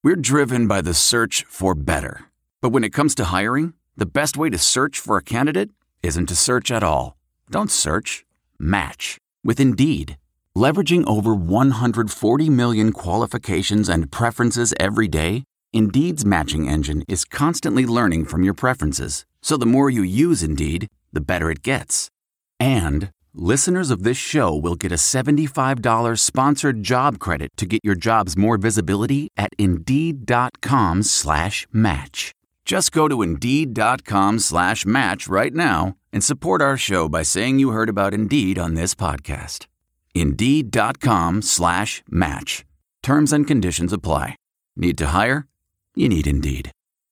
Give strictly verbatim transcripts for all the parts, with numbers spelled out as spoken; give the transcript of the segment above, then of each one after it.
We're driven by the search for better. But when it comes to hiring, the best way to search for a candidate isn't to search at all. Don't search. Match with Indeed. Leveraging over one hundred forty million qualifications and preferences every day, Indeed's matching engine is constantly learning from your preferences. So the more you use Indeed, the better it gets. And listeners of this show will get a seventy-five dollars sponsored job credit to get your jobs more visibility at Indeed.com slash match. Just go to Indeed.com slash match right now and support our show by saying you heard about Indeed on this podcast. Indeed.com slash match. Terms and conditions apply. Need to hire? You need Indeed.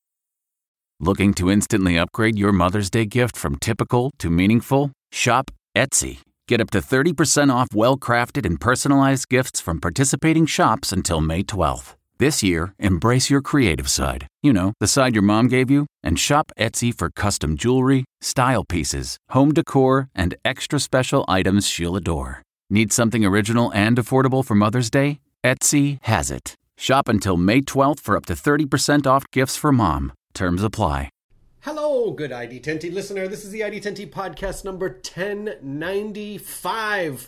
Looking to instantly upgrade your Mother's Day gift from typical to meaningful? Shop Etsy. Get up to thirty percent off well-crafted and personalized gifts from participating shops until May twelfth. This year, embrace your creative side. You know, the side your mom gave you. And shop Etsy for custom jewelry, style pieces, home decor, and extra special items she'll adore. Need something original and affordable for Mother's Day? Etsy has it. Shop until May twelfth for up to thirty percent off gifts for mom. Terms apply. Hello, good I D ten T listener. This is the I D ten T podcast number ten ninety-five.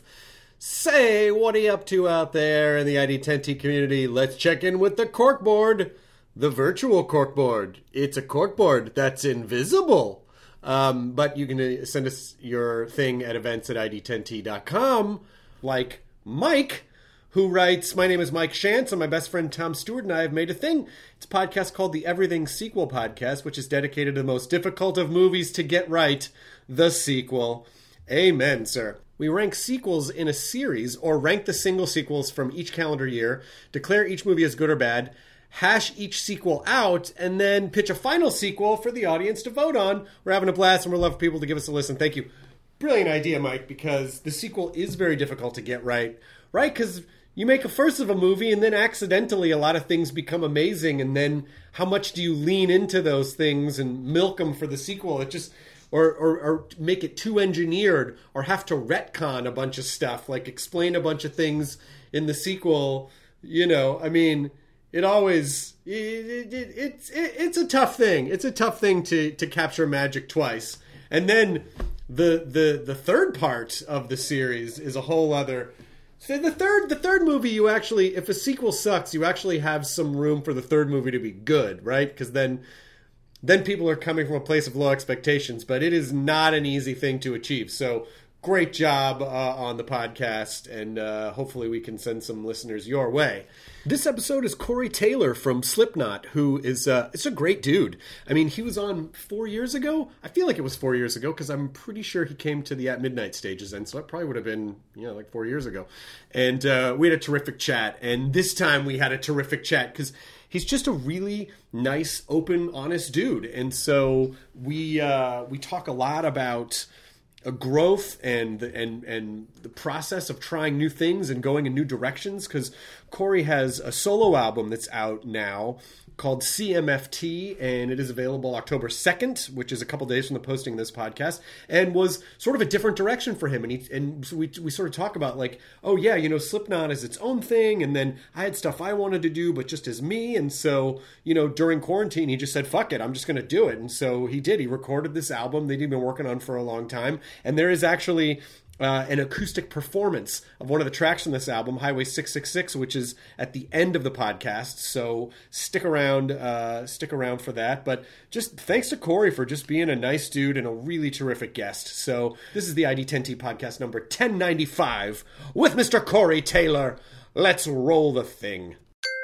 Say, what are you up to out there in the I D ten T community? Let's check in with the corkboard, the virtual corkboard. It's a corkboard that's invisible. Um, but you can send us your thing at events at I D ten T dot com, like Mike, who writes, my name is Mike Shantz, and my best friend Tom Stewart and I have made a thing. It's a podcast called the Everything Sequel Podcast, which is dedicated to the most difficult of movies to get right, the sequel. Amen, sir. We rank sequels in a series, or rank the single sequels from each calendar year, declare each movie as good or bad, hash each sequel out, and then pitch a final sequel for the audience to vote on. We're having a blast, and we're love for people to give us a listen. Thank you. Brilliant idea, Mike, because the sequel is very difficult to get right. Right? Because you make a first of a movie, and then accidentally a lot of things become amazing, and then how much do you lean into those things and milk them for the sequel? It just... Or, or, or make it too engineered, or have to retcon a bunch of stuff, like explain a bunch of things in the sequel. You know, I mean, it always, it, it, it's it, it's a tough thing. It's a tough thing to, to capture magic twice. And then the, the, the third part of the series is a whole other... So the third, the third movie, you actually, if a sequel sucks, you actually have some room for the third movie to be good, right? Because then... then people are coming from a place of low expectations, but it is not an easy thing to achieve. So great job uh, on the podcast, and uh, hopefully we can send some listeners your way. This episode is Corey Taylor from Slipknot, who is uh, it's a great dude. I mean, he was on four years ago. I feel like it was four years ago because I'm pretty sure he came to the At Midnight stages, and so it probably would have been, you know, like four years ago. And uh, we had a terrific chat, and this time we had a terrific chat because he's just a really nice, open, honest dude. And so we uh, we talk a lot about a growth and and and the process of trying new things and going in new directions, because Corey has a solo album that's out now called C M F T, and it is available October second, which is a couple days from the posting of this podcast, and was sort of a different direction for him. And he, and so we we sort of talk about like, oh yeah, you know, Slipknot is its own thing, and then I had stuff I wanted to do, but just as me. And so, you know, during quarantine, he just said, fuck it, I'm just going to do it. And so he did. He recorded this album that he'd been working on for a long time. And there is actually Uh, an acoustic performance of one of the tracks from this album, Highway six six six, which is at the end of the podcast. So stick around, uh, stick around for that. But just thanks to Corey for just being a nice dude and a really terrific guest. So this is the I D ten T podcast number ten ninety-five with Mister Corey Taylor. Let's roll the thing.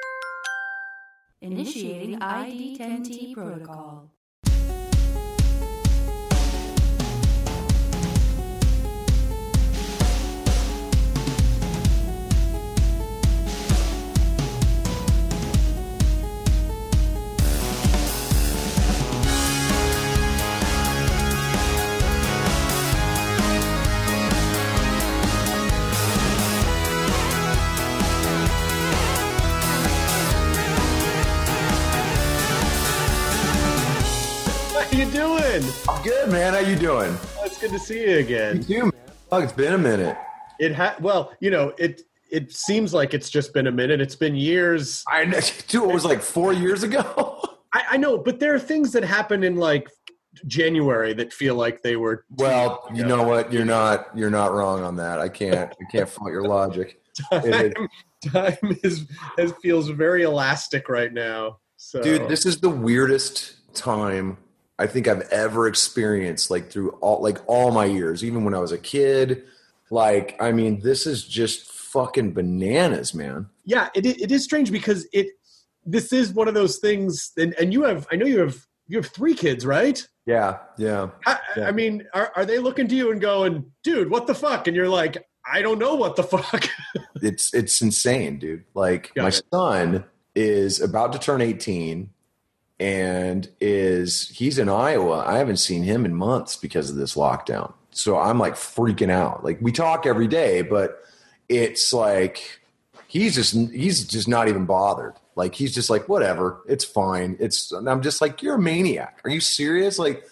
Initiating I D ten T protocol. How you doing? I'm good, man. How you doing? Oh, it's good to see you again. You too, man. Fuck, it's been a minute. It ha- well, you know, it it seems like it's just been a minute. It's been years. I know, dude, it was like four years ago. I, I know, but there are things that happen in like January that feel like they were. Well, you know what? You're not. You're not wrong on that. I can't. I can't fault your logic. Time, time is, is feels very elastic right now. So, dude, this is the weirdest time I think I've ever experienced. Like through all, like all my years, even when I was a kid. Like, I mean, this is just fucking bananas, man. Yeah, it it is strange because it. This is one of those things, and, and you have. I know you have. You have three kids, right? Yeah, yeah. I, yeah. I mean, are are they looking to you and going, dude, what the fuck? And you're like, I don't know what the fuck. it's it's insane, dude. Like Got my it. son is about to turn eighteen and is he's in Iowa. I haven't seen him in months because of this lockdown. So I'm like freaking out. Like we talk every day, but it's like he's just he's just not even bothered. Like he's just like, whatever, it's fine. It's and I'm just like, you're a maniac. Are you serious? Like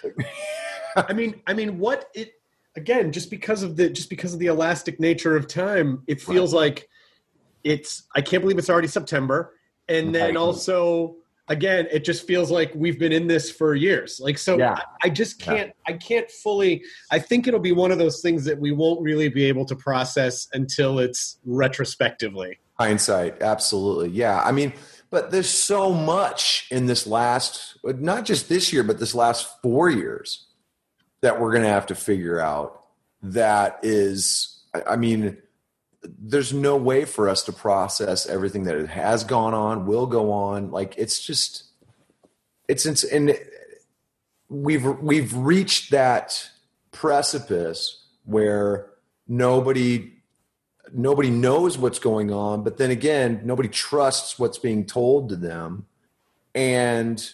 I mean, I mean, what it again? Just because of the just because of the elastic nature of time, it feels right. like it's. I can't believe it's already September, and then right. also again, it just feels like we've been in this for years. Like so, yeah. I, I just can't. Yeah. I can't fully. I think it'll be one of those things that we won't really be able to process until it's retrospectively. Hindsight, absolutely. Yeah. I mean, but there's so much in this last, not just this year, but this last four years that we're going to have to figure out that is, I mean, there's no way for us to process everything that it has gone on, will go on. Like, it's just, it's, and we've, we've reached that precipice where nobody Nobody knows what's going on, but then again, nobody trusts what's being told to them. And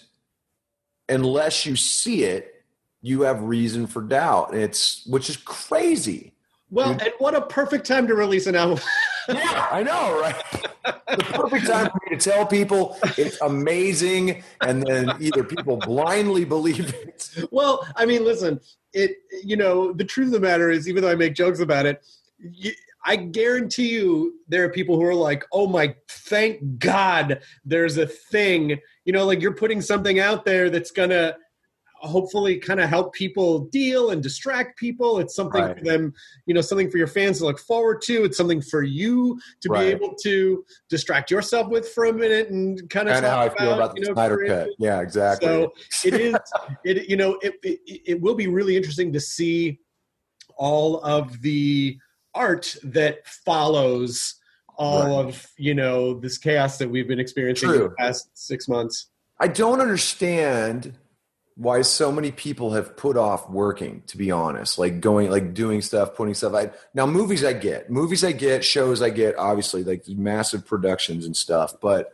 unless you see it, you have reason for doubt. It's which is crazy. Well, and what a perfect time to release an album. Yeah, I know, right? The perfect time for me to tell people it's amazing, and then either people blindly believe it. Well, I mean, listen, it. You know, the truth of the matter is, even though I make jokes about it, you, I guarantee you there are people who are like, oh my, thank God there's a thing, you know, like you're putting something out there that's going to hopefully kind of help people deal and distract people. It's something right. for them, you know, something for your fans to look forward to. It's something for you to right. be able to distract yourself with for a minute and kind of kind of how I about, feel about the you know, Snyder creative. Cut. Yeah, exactly. So it is, it, you know, it, it, it will be really interesting to see all of the art that follows all right. of, you know, this chaos that we've been experiencing True. in the past six months. I don't understand why so many people have put off working, to be honest, like going, like doing stuff, putting stuff. I, now movies I get, movies I get, shows I get, obviously like massive productions and stuff. But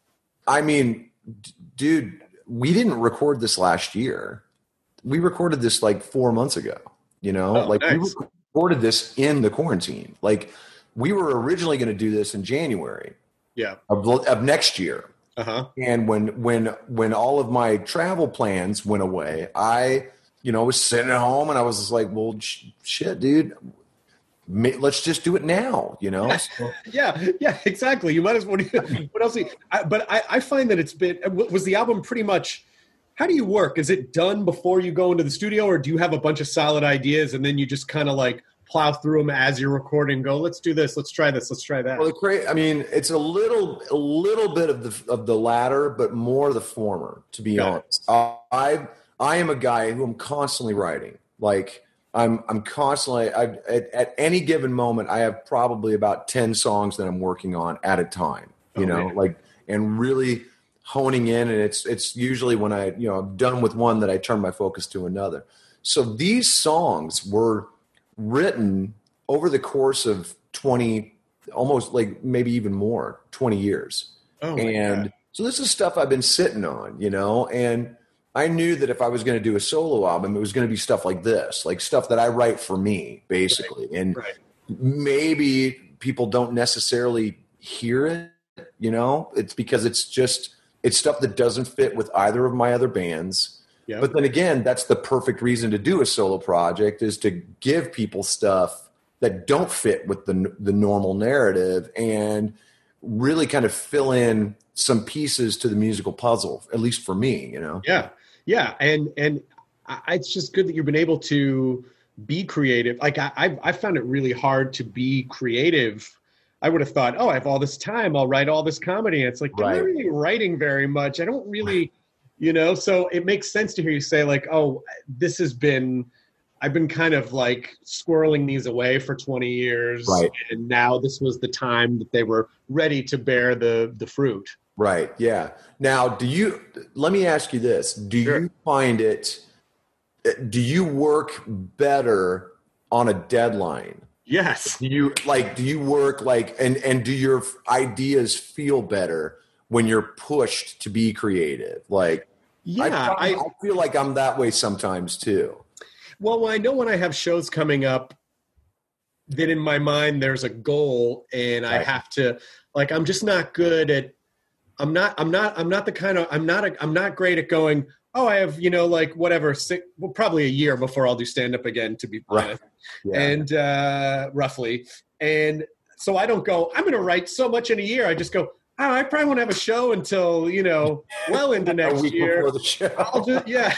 I mean, d- dude, we didn't record this last year. We recorded this like four months ago, you know, oh, like nice. we recorded this in the quarantine. Like we were originally going to do this in January yeah. of, of next year. Uh-huh. And when when when all of my travel plans went away, I, you know, was sitting at home and I was just like, well, sh- shit, dude, let's just do it now, you know? So, yeah, yeah, exactly. You might as well. What else? I, but I, I find that it's been, was the album pretty much, how do you work? Is it done before you go into the studio, or do you have a bunch of solid ideas and then you just kind of like plow through them as you're recording and go, let's do this, let's try this, let's try that? Well, the cra- I mean, it's a little a little bit of the of the latter, but more the former, to be Got honest. Uh, I I am a guy who I'm constantly writing. Like I'm I'm constantly I at, at any given moment I have probably about ten songs that I'm working on at a time. You oh, know, man. like and really honing in, and it's it's usually when I, you know, I'm done with one that I turn my focus to another. So these songs were written over the course of twenty, almost like maybe even more, twenty years. Oh my and God. So this is stuff I've been sitting on, you know, and I knew that if I was going to do a solo album, it was going to be stuff like this, like stuff that I write for me, basically. Right. And right. maybe people don't necessarily hear it, you know, it's because it's just, it's stuff that doesn't fit with either of my other bands. Yep. But then again, that's the perfect reason to do a solo project, is to give people stuff that don't fit with the the normal narrative, and really kind of fill in some pieces to the musical puzzle, at least for me, you know? Yeah. Yeah. And, and I, it's just good that you've been able to be creative. Like I, I, I found it really hard to be creative. I would have thought, oh, I have all this time, I'll write all this comedy. And it's like, Right. I'm not really writing very much. I don't really, you know, so it makes sense to hear you say like, oh, this has been, I've been kind of like squirreling these away for twenty years. Right. And now this was the time that they were ready to bear the, the fruit. Right. Yeah. Now, do you, let me ask you this. Do Sure. you find it, do you work better on a deadline? Yes. Do you like, do you work like, and, and do your ideas feel better when you're pushed to be creative? Like, Yeah. I, find- I, I feel like I'm that way sometimes too. well, I know when I have shows coming up that in my mind there's a goal and I Right. have to, like, I'm just not good at, I'm not, I'm not, I'm not the kind of, I'm not, a, I'm not great at going, oh, I have, you know, like whatever, six, well, probably a year before I'll do stand up again, to be Right. honest. Yeah. And uh, roughly. And so I don't go, I'm going to write so much in a year. I just go, oh, I probably won't have a show until, you know, well into a next week year. before the show. I'll just, yeah.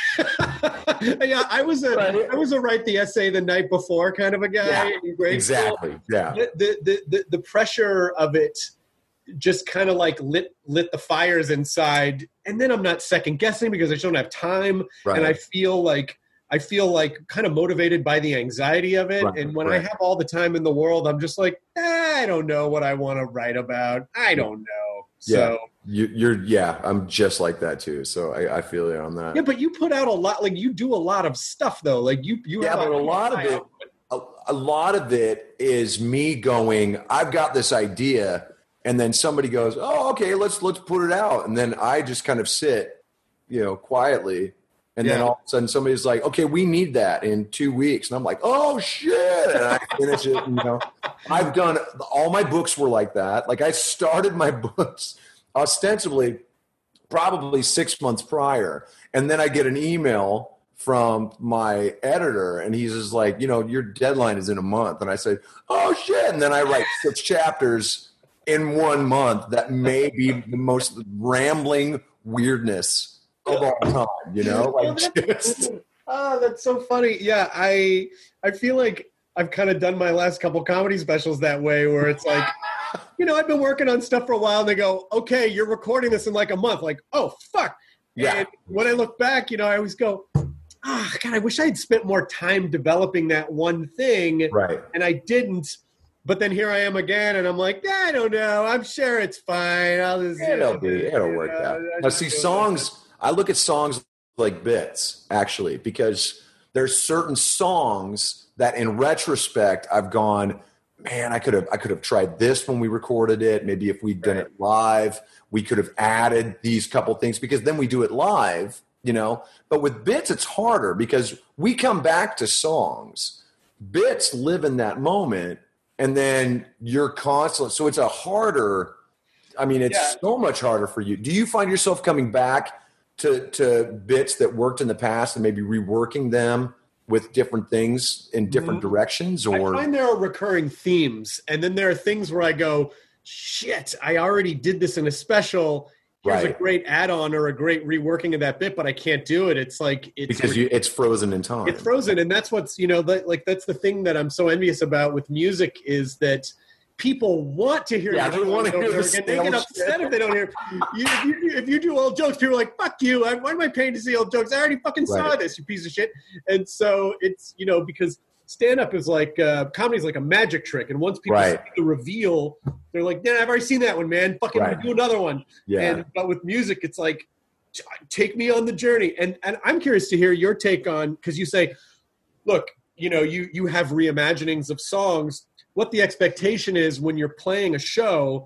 yeah, I was a Right. I was a write the essay the night before kind of a guy Yeah, in grade school. Exactly. Yeah. The, the, the, the, the pressure of it just kind of like lit lit the fires inside, and then I'm not second guessing because I just don't have time, Right. and I feel like I feel like kind of motivated by the anxiety of it. Right, And when I right. have all the time in the world, I'm just like, eh, I don't know what I want to write about. I don't know. So You, you're, yeah, I'm just like that too. So I, I feel you on that. yeah, but you put out a lot. Like you do a lot of stuff though. Like you you Yeah, have but a lot of high it, output. a, a lot of it is me going, I've got this idea, and then somebody goes, oh, okay, let's let's put it out, and then I just kind of sit, you know, quietly, and then Yeah. all of a sudden somebody's like, okay, we need that in two weeks, and I'm like, oh shit, and I finish it. And, you know, I've done all my books were like that. Like I started my books ostensibly probably six months prior, and then I get an email from my editor, and he's just like, you know, your deadline is in a month, and I say, oh shit, and then I write six chapters in one month that may be the most rambling weirdness of all time, you know, Oh, like that's, just oh, that's so funny. Yeah, I I feel like I've kind of done my last couple comedy specials that way, where it's like, you know, I've been working on stuff for a while, and they go, okay, you're recording this in like a month. Like, oh fuck. Yeah. And when I look back, you know, I always go, ah, God, I wish I had spent more time developing that one thing, right. and I didn't. But then here I am again, and I'm like, yeah, I don't know. I'm sure it's fine. I'll just, It'll be, it'll work you know, out. I Now, just see, do it. songs, I look at songs like bits, actually, because there's certain songs that in retrospect I've gone, man, I could have I could have tried this when we recorded it. Maybe if we'd done Right. it live, we could have added these couple things, because then we do it live, you know. But with bits, it's harder because we come back to songs. Bits live in that moment, and then you're constant. So it's a harder, I mean, it's Yeah. so much harder for you. Do you find yourself coming back to, to bits that worked in the past and maybe reworking them with different things in different Mhm. directions? I Or find there are recurring themes, and then there are things where I go, shit, I already did this in a special. Here's a Right. great add-on or a great reworking of that bit, but I can't do it. It's like it's because you, it's frozen in time. it's frozen, and that's what's you know the, like that's the thing that I'm so envious about with music is that people want to hear Yeah, your they wanna songs hear over the again. They get stale upset shit. if they don't hear you, if, you, if you do old jokes. People are like, fuck you, I, why am I paying to see old jokes? I already fucking saw Right. this, you piece of shit. And so it's you know because stand-up is like uh, comedy is like a magic trick, and once people Right. see the reveal, they're like, yeah, I've already seen that one, man, fucking Right. do another one. yeah. And but with music, it's like, t- take me on the journey. And and I'm curious to hear your take on, because you say, look, you know, you you have reimaginings of songs. What the expectation is when you're playing a show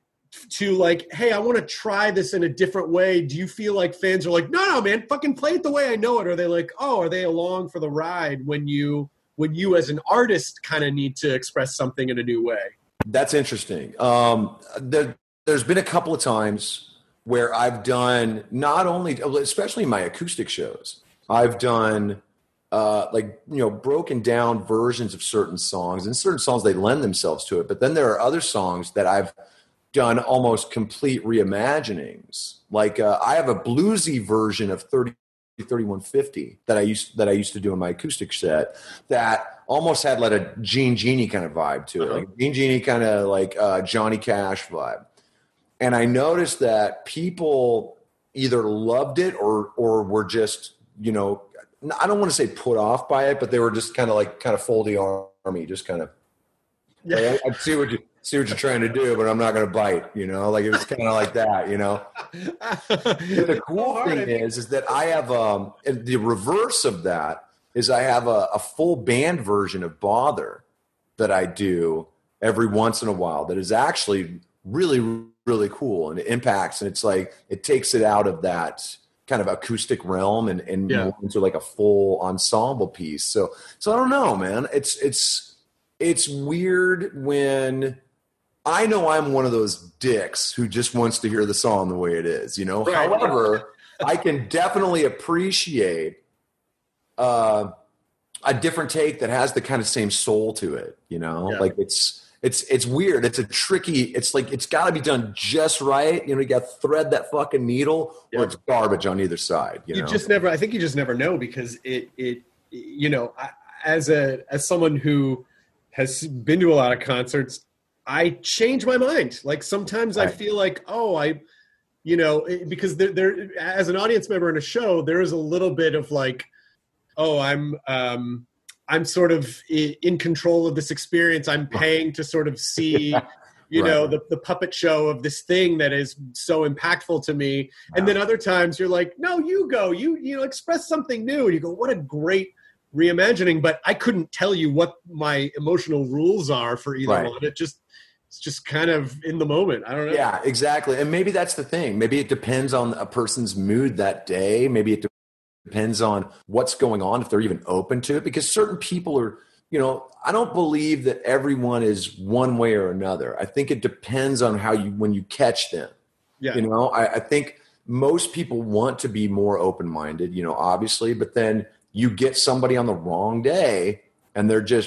to like, hey, I want to try this in a different way. Do you feel like fans are like, no, no, man, fucking play it the way I know it? Or are they like, oh, are they along for the ride when you when you as an artist kind of need to express something in a new way? That's interesting. Um, there, there's been a couple of times where I've done not only, especially my acoustic shows, I've done uh, like, you know, broken down versions of certain songs, and certain songs, they lend themselves to it. But then there are other songs that I've done almost complete reimaginings. Like uh, I have a bluesy version of thirty thirty-one fifty that I used that I used to do in my acoustic set that almost had like a Gene Genie kind of vibe to it, uh-huh. like Gene Genie kind of like uh, Johnny Cash vibe. And I noticed that people either loved it or or were just, you know, I don't want to say put off by it, but they were just kind of like kind of fold the army, just kind of. Yeah, like, I, I see what you see what you're trying to do, but I'm not going to bite. You know, like it was kind of like that. You know. The cool thing is, is that I have um and the reverse of that is I have a, a full band version of Bother that I do every once in a while. That is actually really really cool, and it impacts, and it's like it takes it out of that kind of acoustic realm and, and yeah. more into like a full ensemble piece. So, so I don't know, man. It's, it's, it's weird when I know I'm one of those dicks who just wants to hear the song the way it is, you know? Right. However, I can definitely appreciate uh, a different take that has the kind of same soul to it, you know? Yeah. Like it's, It's it's weird. It's a tricky. It's like it's got to be done just right. You know, you got to thread that fucking needle, yeah. or it's garbage on either side. You, you know? just never. I think you just never know because it it you know I, as a as someone who has been to a lot of concerts, I change my mind. Like sometimes right. I feel like oh I, you know, because there there as an audience member in a show there is a little bit of like oh I'm. um I'm sort of in control of this experience. I'm paying to sort of see, you right. know, the, the puppet show of this thing that is so impactful to me. Wow. And then other times you're like, no, you go, you, you know, express something new. And you go, what a great reimagining. But I couldn't tell you what my emotional rules are for either right. one. It just, it's just kind of in the moment. I don't know. Yeah, exactly. And maybe that's the thing. Maybe it depends on a person's mood that day. Maybe it depends on what's going on, if they're even open to it, because certain people are, you know, I don't believe that everyone is one way or another. I think it depends on how you, when you catch them, yeah. you know, I, I think most people want to be more open-minded, you know, obviously, but then you get somebody on the wrong day and they're just,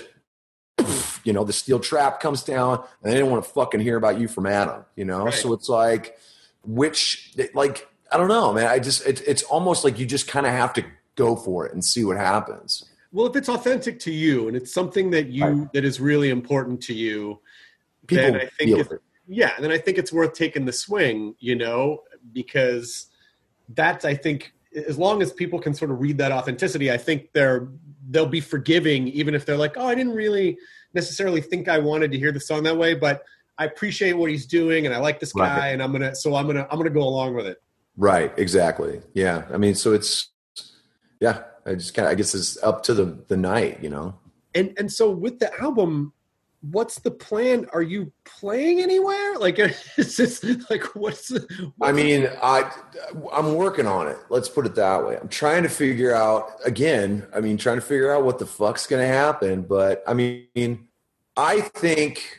you know, the steel trap comes down and they don't want to fucking hear about you from Adam, you know? Right. So it's like, which like, I don't know, man. I just, it, it's almost like you just kind of have to go for it and see what happens. Well, if it's authentic to you and it's something that you, right. that is really important to you, people then I think, feel if, it. yeah, then I think it's worth taking the swing, you know, because that's, I think, as long as people can sort of read that authenticity, I think they're, they'll be forgiving, even if they're like, oh, I didn't really necessarily think I wanted to hear the song that way, but I appreciate what he's doing and I like this guy right. and I'm going to, so I'm going to, I'm going to go along with it. Right. Exactly. Yeah. I mean, so it's, yeah, I just kind of, I guess it's up to the, the night, you know? And, and so with the album, what's the plan? Are you playing anywhere? Like, it's just like, what's, the, what's I mean, I, I'm working on it. Let's put it that way. I'm trying to figure out again, I mean, trying to figure out what the fuck's going to happen. But I mean, I think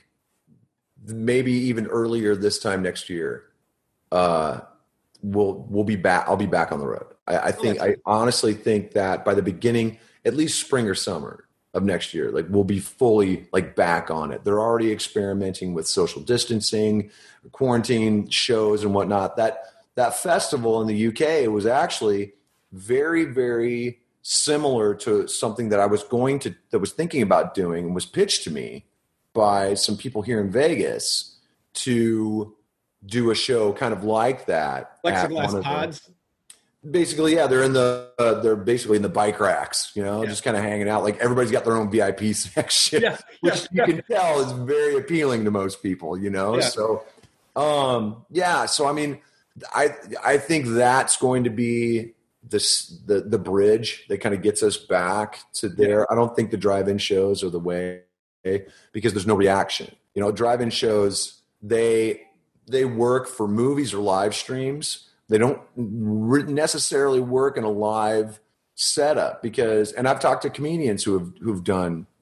maybe even earlier this time next year, uh, we'll we'll be back. I'll be back on the road. I, I think. I honestly think that by the beginning, at least spring or summer of next year, like we'll be fully like back on it. They're already experimenting with social distancing, quarantine shows, and whatnot. That that festival in the U K was actually very very similar to something that I was going to that was thinking about doing and was pitched to me by some people here in Vegas to do a show kind of like that. Plexiglass pods? Basically, yeah, they're in the, uh, they're basically in the bike racks, you know, yeah. just kind of hanging out. Like everybody's got their own V I P section, yeah, which yeah, you yeah. can tell is very appealing to most people, you know? Yeah. So, um, yeah, so I mean, I, I think that's going to be this, the, the bridge that kind of gets us back to there. Yeah. I don't think the drive-in shows are the way because there's no reaction, you know, drive-in shows, they, they work for movies or live streams. They don't re- necessarily work in a live setup because, and I've talked to comedians who have, who've done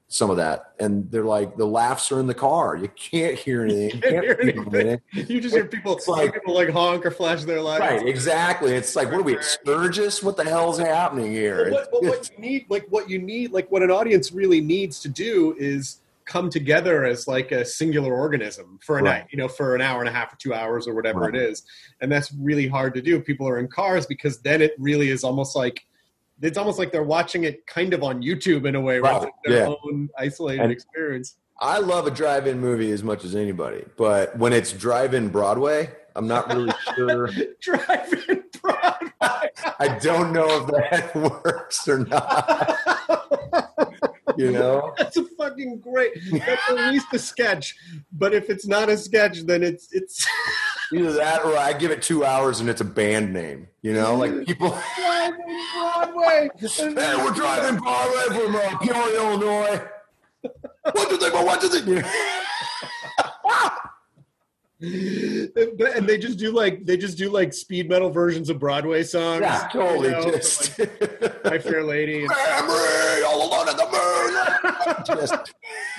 some of that, and they're like the laughs are in the car. You can't hear anything. You, can't can't hear hear anything. You just hear people like, people like honk or flash their lights. Right, exactly. It's like, what are we, at Sturgis? What the hell's happening here? But what, but what you need, like what you need, like what an audience really needs to do is come together as like a singular organism for a Right. night, you know, for an hour and a half or two hours or whatever Right. it is. And that's really hard to do. People are in cars because then it really is almost like, it's almost like they're watching it kind of on YouTube in a way, Right. rather than their Yeah. own isolated And- experience. I love a drive-in movie as much as anybody, but when it's drive-in Broadway, I'm not really sure. Driving Broadway. I don't know if that works or not. You know? That's a fucking great. That's at least a sketch. But if it's not a sketch, then it's it's Either that or I give it two hours and it's a band name. You know? Like people, Driving Broadway. hey, we're driving Broadway from uh, Peoria, Illinois. What do they, what do they, And they just do like they just do like speed metal versions of Broadway songs. yeah, totally. you know, Just, like My Fair Lady. And, Memory, all alone at the moon. Just,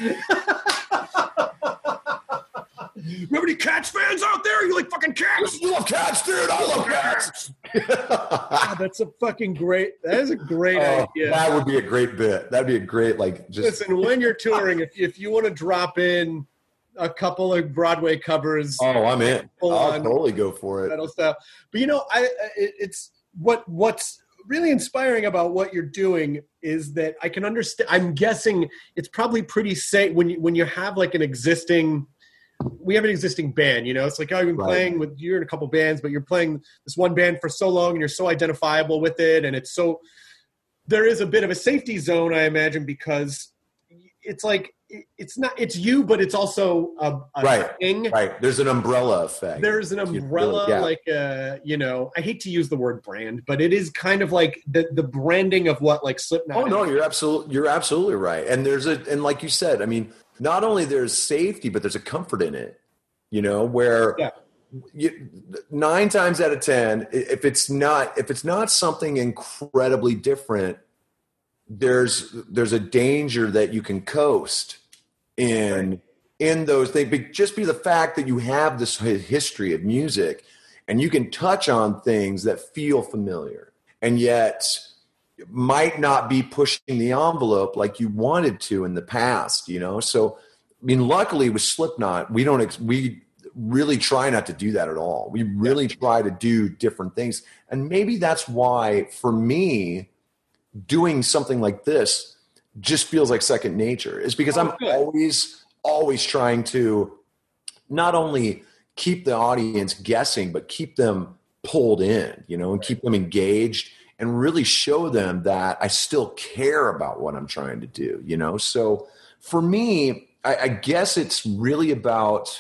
remember any Cats fans out there? You like fucking cats? you love cats, dude. I love cats. God, that's a fucking great. That is a great Oh, idea. that would be a great bit. That'd be a great, like, just. Listen, when you're touring, if if you want to drop in a couple of Broadway covers, Oh, I'm in. Full I'll on totally go for it. metal stuff. But you know, I it, it's what what's really inspiring about what you're doing is that I can understand. I'm guessing it's probably pretty safe when you when you have like an existing. We have an existing band, you know. It's like, oh, you've been Right. playing with you're in a couple bands, but you're playing this one band for so long, and you're so identifiable with it, and it's so. There is a bit of a safety zone, I imagine, because it's like it's not it's you, but it's also a, a Right. thing. Right. There's an umbrella effect. There's an You umbrella, really- yeah. like uh, you know. I hate to use the word brand, but it is kind of like the the branding of what like Slipknot. Oh no, is. you're absolutely you're absolutely right. And there's a and like you said, I mean, not only there's safety, but there's a comfort in it. You know, where Yeah. you, nine times out of ten, if it's not if it's not something incredibly different, there's there's a danger that you can coast in in those things. But just be the fact that you have this hi- history of music, and you can touch on things that feel familiar, and yet might not be pushing the envelope like you wanted to in the past, you know? So, I mean, luckily with Slipknot, we don't, ex- we really try not to do that at all. We really try to do different things. And maybe that's why, for me, doing something like this just feels like second nature, is because Oh, I'm good. always, always trying to not only keep the audience guessing, but keep them pulled in, you know, and keep them engaged, and really show them that I still care about what I'm trying to do, you know? So for me, I, I guess it's really about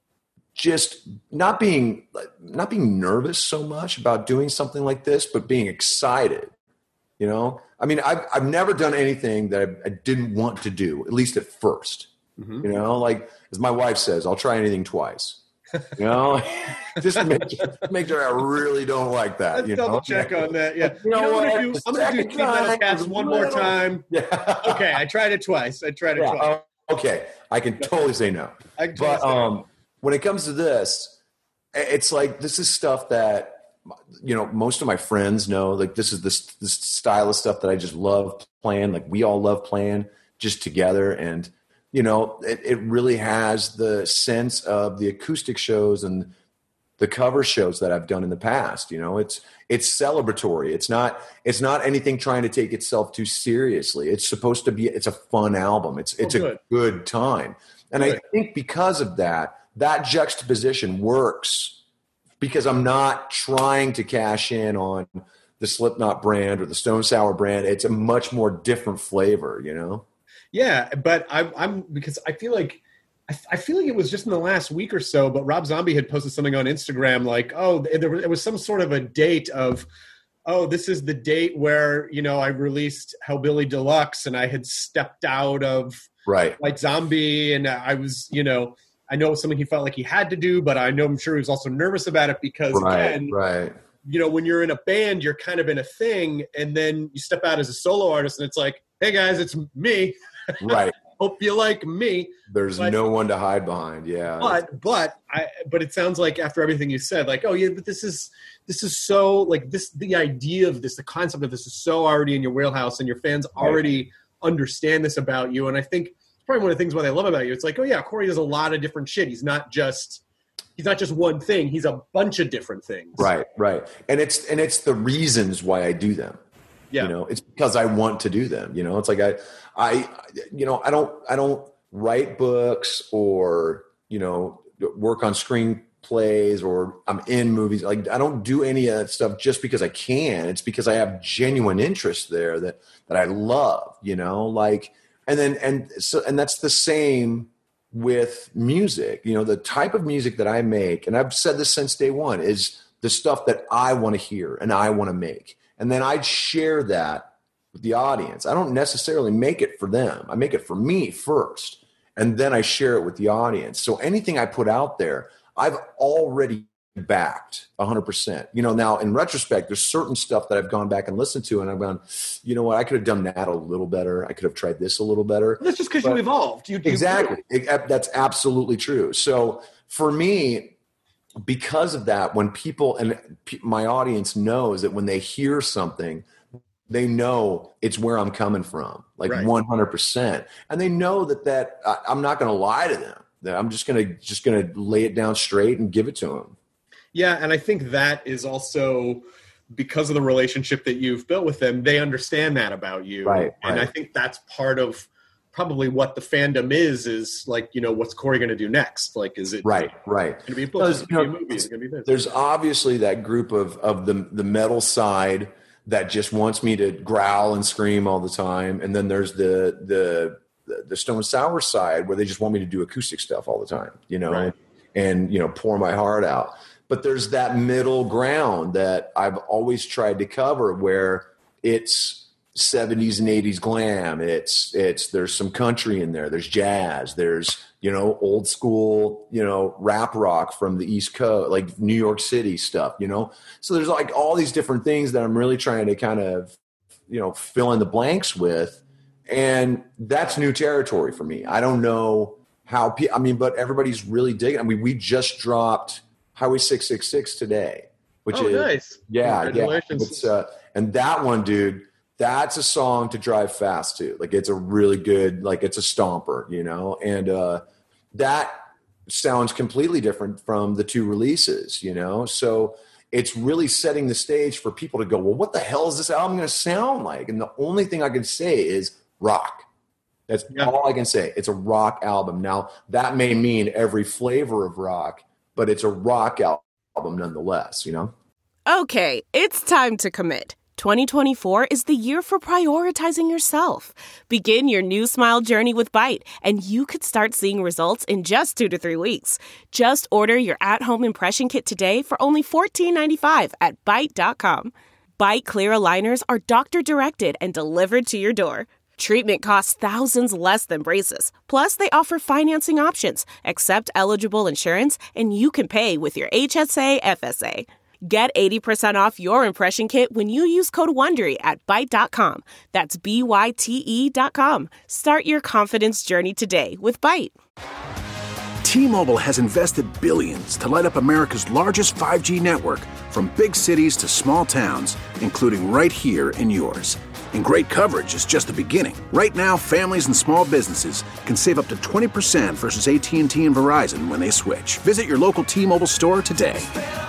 just not being, not being nervous so much about doing something like this, but being excited, you know? I mean, I've, I've never done anything that I, I didn't want to do, at least at first, Mhm. you know? Like, as my wife says, I'll try anything twice. You know, just to make, make sure I really don't like that. Let's you double know? check on that. Yeah, You know I'm what? gonna do, The I'm gonna do second Speed Metal time Cats was one more little- time. Yeah. Okay, I tried it twice. I tried it Yeah, twice. uh, okay, I can totally say no. I can totally But say no. um, when it comes to this, it's like this is stuff that, you know, most of my friends know. Like, this is this this style of stuff that I just love playing. Like, we all love playing just together, and you know, it, it really has the sense of the acoustic shows and the cover shows that I've done in the past. You know, it's it's celebratory. It's not it's not anything trying to take itself too seriously. It's supposed to be. It's a fun album. It's it's Oh, a good time, and Good. I think because of that, that juxtaposition works, because I'm not trying to cash in on the Slipknot brand or the Stone Sour brand. It's a much more different flavor, you know? Yeah, but I'm, I'm because I feel like I, I feel like it was just in the last week or so. But Rob Zombie had posted something on Instagram like, oh, there was, it was some sort of a date of, oh, this is the date where you know I released Hellbilly Deluxe, and I had stepped out of Right. White Zombie, and I was, you know, I know it was something he felt like he had to do, but I know I'm sure he was also nervous about it because Right. again, Right. you know, when you're in a band, you're kind of in a thing, and then you step out as a solo artist, and it's like, hey guys, it's me. Right. Hope you like me. There's but, no one to hide behind. Yeah. But but I but it sounds like after everything you said, like, oh yeah, but this is this is so like this the idea of this, the concept of this is so already in your wheelhouse, and your fans already right. understand this about you. And I think it's probably one of the things what I love about you. It's like, oh yeah, Corey does a lot of different shit. He's not just he's not just one thing. He's a bunch of different things. Right, right. And it's and it's the reasons why I do them. Yeah. You know, it's because I want to do them. You know, it's like I I you know, I don't I don't write books or, you know, work on screenplays or I'm in movies. Like I don't do any of that stuff just because I can. It's because I have genuine interest there that, that I love, you know, like, and then, and so, and that's the same with music, you know, the type of music that I make. And I've said this since day one is the stuff that I want to hear and I want to make. And then I'd share that with the audience. I don't necessarily make it for them. I make it for me first, and then I share it with the audience. So anything I put out there, I've already backed one hundred percent. You know, now in retrospect, there's certain stuff that I've gone back and listened to, and I've gone, you know what, I could have done that a little better. I could have tried this a little better. That's just because you evolved. You, exactly. It, that's absolutely true. So for me, because of that, when people, and my audience knows that when they hear something, they know it's where I'm coming from, like right. one hundred percent. And they know that, that I, I'm not going to lie to them. That I'm just going to, just going to lay it down straight and give it to them. Yeah. And I think that is also because of the relationship that you've built with them, they understand that about you. Right. And right. I think that's part of probably what the fandom is, is like, you know, what's Corey going to do next? Like, is it right, right. going to be a book? Is it going to be a movie? Is it going to be this? There's obviously that group of, of the, the metal side that just wants me to growl and scream all the time. And then there's the, the, the Stone Sour side where they just want me to do acoustic stuff all the time, you know, right. and, you know, pour my heart out. But there's that middle ground that I've always tried to cover where it's seventies and eighties glam. It's, it's, there's some country in there. There's jazz. There's, you know, old school, you know, rap rock from the East Coast, like New York City stuff, you know? So there's like all these different things that I'm really trying to kind of, you know, fill in the blanks with. And that's new territory for me. I don't know how, pe- I mean, but everybody's really digging. I mean, we just dropped Highway six six six today, which oh, is, nice. yeah, yeah. It's, uh, and that one, dude, that's a song to drive fast to. Like it's a really good, like it's a stomper, you know? And uh, that sounds completely different from the two releases, you know? So it's really setting the stage for people to go, well, what the hell is this album going to sound like? And the only thing I can say is rock. That's yeah. all I can say. It's a rock album. Now, that may mean every flavor of rock, but it's a rock album nonetheless, you know? Okay, it's time to commit. twenty twenty-four is the year for prioritizing yourself. Begin your new smile journey with Byte, and you could start seeing results in just two to three weeks. Just order your at-home impression kit today for only fourteen ninety-five at byte dot com. Byte clear aligners are doctor-directed and delivered to your door. Treatment costs thousands less than braces. Plus, they offer financing options, accept eligible insurance, and you can pay with your H S A F S A. Get eighty percent off your impression kit when you use code WONDERY at byte dot com. That's B Y T E dot com. Start your confidence journey today with Byte. T-Mobile has invested billions to light up America's largest five G network, from big cities to small towns, including right here in yours. And great coverage is just the beginning. Right now, families and small businesses can save up to twenty percent versus A T and T and Verizon when they switch. Visit your local T-Mobile store today.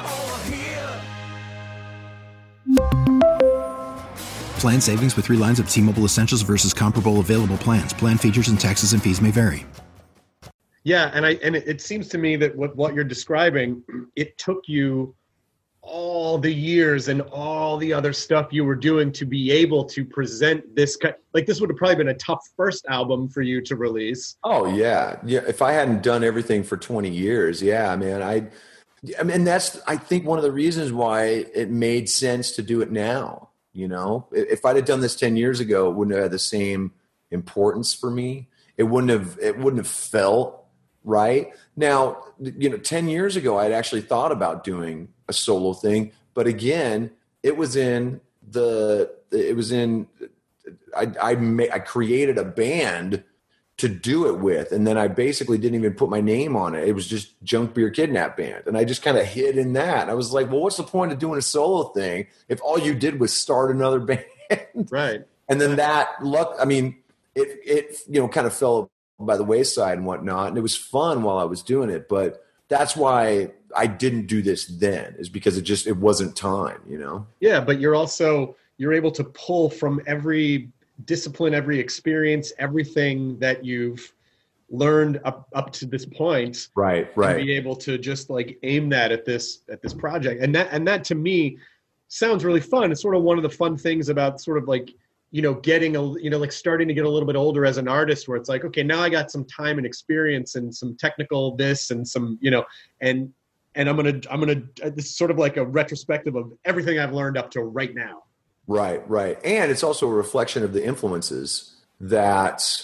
Plan savings with three lines of T-Mobile Essentials versus comparable available plans. Plan features and taxes and fees may vary. Yeah, and I and it, it seems to me that what, what you're describing, it took you all the years and all the other stuff you were doing to be able to present this kind. Like this would have probably been a tough first album for you to release. Oh yeah, yeah. If I hadn't done everything for twenty years, yeah, man, I. I mean, that's I think one of the reasons why it made sense to do it now. You know, if I'd have done this ten years ago, it wouldn't have had the same importance for me. It wouldn't have, it wouldn't have felt right. Now, you know, ten years ago, I'd actually thought about doing a solo thing, but again, it was in the, it was in, I, I, made, I created a band to do it with. And then I basically didn't even put my name on it. It was just Junk Beer Kidnap Band. And I just kind of hid in that. And I was like, well, what's the point of doing a solo thing if all you did was start another band? Right. And then that luck, I mean, it, it, you know, kind of fell by the wayside and whatnot. And it was fun while I was doing it. But that's why I didn't do this then, is because it just, it wasn't time, you know? Yeah. But you're also, you're able to pull from every discipline, every experience, everything that you've learned up, up to this point. Right. Right. And be able to just like aim that at this, at this project. And that, and that to me sounds really fun. It's sort of one of the fun things about sort of like, you know, getting a, you know, like starting to get a little bit older as an artist, where it's like, okay, now I got some time and experience and some technical this and some, you know, and, and I'm going to, I'm going to, this is sort of like a retrospective of everything I've learned up to right now. Right, right. And it's also a reflection of the influences that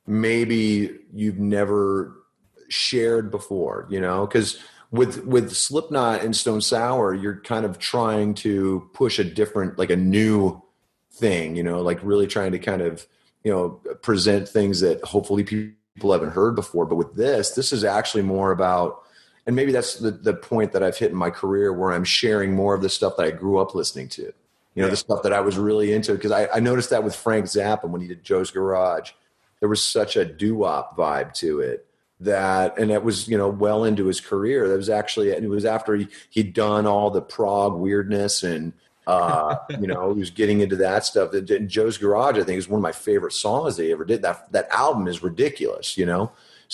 maybe you've never shared before, you know, because with, with Slipknot and Stone Sour, you're kind of trying to push a different, like a new thing, you know, like really trying to kind of, you know, present things that hopefully people haven't heard before. But with this, this is actually more about, and maybe that's the, the point that I've hit in my career, where I'm sharing more of the stuff that I grew up listening to. You know, yeah. The stuff that I was really into, because I, I noticed that with Frank Zappa when he did Joe's Garage, there was such a doo-wop vibe to it that, and it was, you know, well into his career. That was actually, and it was after he, he'd done all the prog weirdness and, uh, you know, he was getting into that stuff. And Joe's Garage, I think, is one of my favorite songs they ever did. That, that album is ridiculous, you know?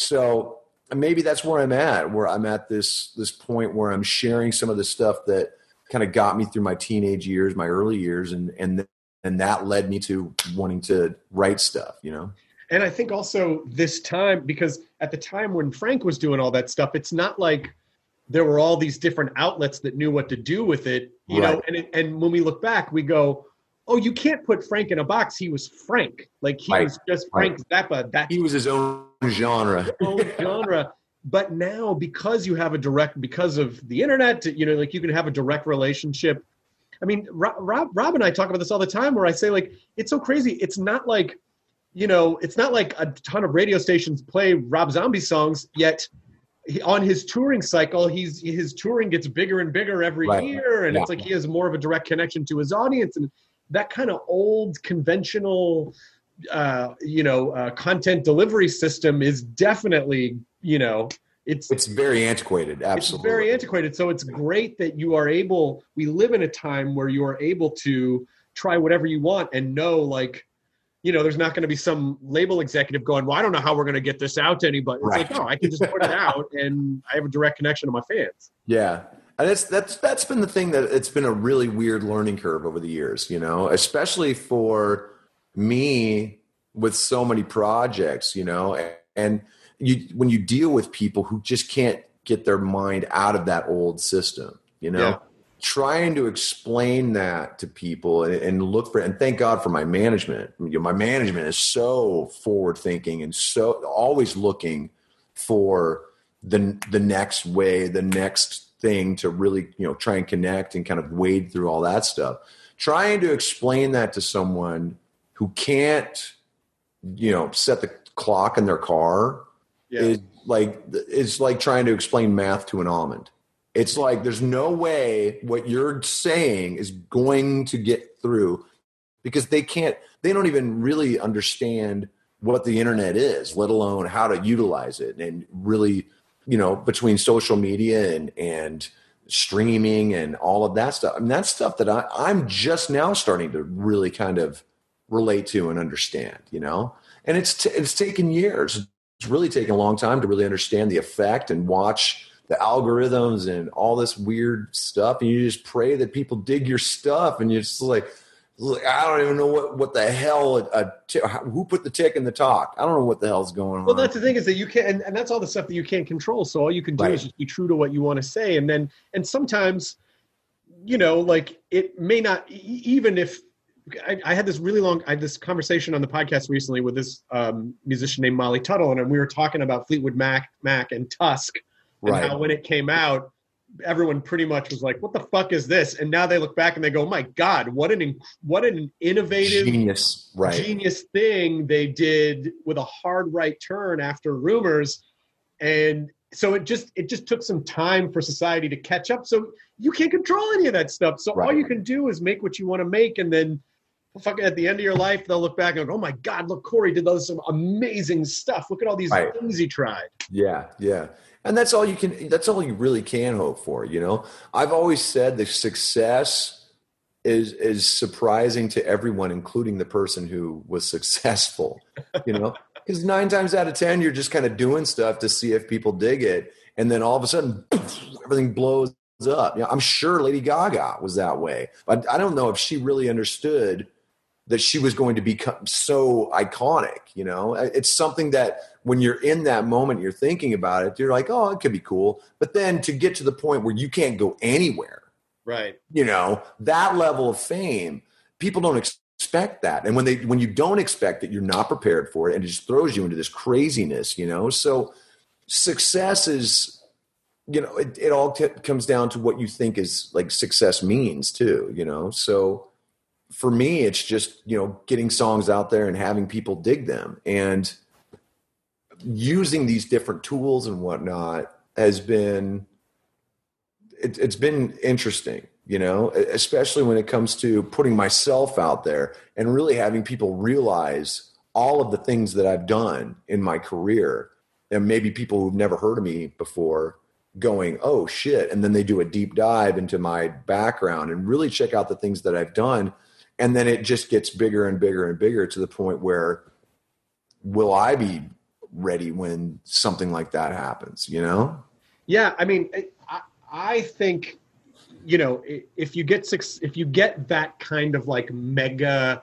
So maybe that's where I'm at, where I'm at this, this point where I'm sharing some of the stuff that kind of got me through my teenage years, my early years, and and and that led me to wanting to write stuff, you know. And I think also this time, because at the time when Frank was doing all that stuff, it's not like there were all these different outlets that knew what to do with it, you right. know. And it, and when we look back, we go, "Oh, you can't put Frank in a box. He was Frank. Like he right. was just Frank right. Zappa. That he was his own genre. His own genre." But now, because you have a direct, because of the internet, you know, like you can have a direct relationship. I mean, Rob, Rob and I talk about this all the time, where I say, like, it's so crazy. It's not like, you know, it's not like a ton of radio stations play Rob Zombie songs, yet he, on his touring cycle, he's his touring gets bigger and bigger every right. year. And yeah. it's like he has more of a direct connection to his audience. And that kind of old conventional, uh, you know, uh, content delivery system is definitely, you know, it's it's very antiquated. Absolutely. It's very antiquated. So it's great that you are able, we live in a time where you are able to try whatever you want and know, like, you know, there's not going to be some label executive going, well, I don't know how we're going to get this out to anybody. It's right. like, no, I can just put it out and I have a direct connection to my fans. Yeah. And that's, that's, that's been the thing that it's been a really weird learning curve over the years, you know, especially for me with so many projects, you know, and you, when you deal with people who just can't get their mind out of that old system, you know, yeah. trying to explain that to people and, and look for, and thank God for my management. You know, my management is so forward thinking and so always looking for the, the next way, the next thing to really, you know, try and connect and kind of wade through all that stuff. Trying to explain that to someone who can't, you know, set the clock in their car yeah. is like, it's like trying to explain math to an almond. It's like, there's no way what you're saying is going to get through because they can't, they don't even really understand what the internet is, let alone how to utilize it. And really, you know, between social media and, and streaming and all of that stuff. I mean, that's stuff that I, I'm just now starting to really kind of relate to and understand, you know, and it's, t- it's taken years. It's really taken a long time to really understand the effect and watch the algorithms and all this weird stuff. And you just pray that people dig your stuff. And you're just like, I don't even know what, what the hell, a t- who put the tick in the talk? I don't know what the hell's going on. Well, that's the thing is that you can't, and, and that's all the stuff that you can't control. So all you can do right. is just be true to what you want to say. And then, and sometimes, you know, like it may not, even if, I, I had this really long, I had this conversation on the podcast recently with this um, musician named Molly Tuttle, and we were talking about Fleetwood Mac, Mac and Tusk, and right. how when it came out, everyone pretty much was like, what the fuck is this? And now they look back and they go, oh my God, what an, what an innovative genius, right. genius thing they did with a hard right turn after Rumors. And so it just, it just took some time for society to catch up. So you can't control any of that stuff. So right. all you can do is make what you want to make. And then fuck, at the end of your life, they'll look back and go, oh my God, look, Corey did all this some amazing stuff. Look at all these right. things he tried. Yeah. Yeah. And that's all you can, that's all you really can hope for. You know, I've always said the success is, is surprising to everyone, including the person who was successful, you know, because nine times out of ten, you're just kind of doing stuff to see if people dig it. And then all of a sudden, everything blows up. You know, I'm sure Lady Gaga was that way, but I don't know if she really understood that she was going to become so iconic. You know, it's something that when you're in that moment, you're thinking about it, you're like, oh, it could be cool. But then to get to the point where you can't go anywhere, right? You know, that level of fame, people don't expect that. And when they, when you don't expect it, you're not prepared for it. And it just throws you into this craziness, you know? So success is, you know, it, it all t- comes down to what you think is like success means too, you know? So for me, it's just, you know, getting songs out there and having people dig them, and using these different tools and whatnot has been, it, it's been interesting, you know, especially when it comes to putting myself out there and really having people realize all of the things that I've done in my career. And maybe people who've never heard of me before going, oh shit. And then they do a deep dive into my background and really check out the things that I've done. And then it just gets bigger and bigger and bigger to the point where, will I be ready when something like that happens, you know? Yeah. I mean, I, I think, you know, if you get six, if you get that kind of like mega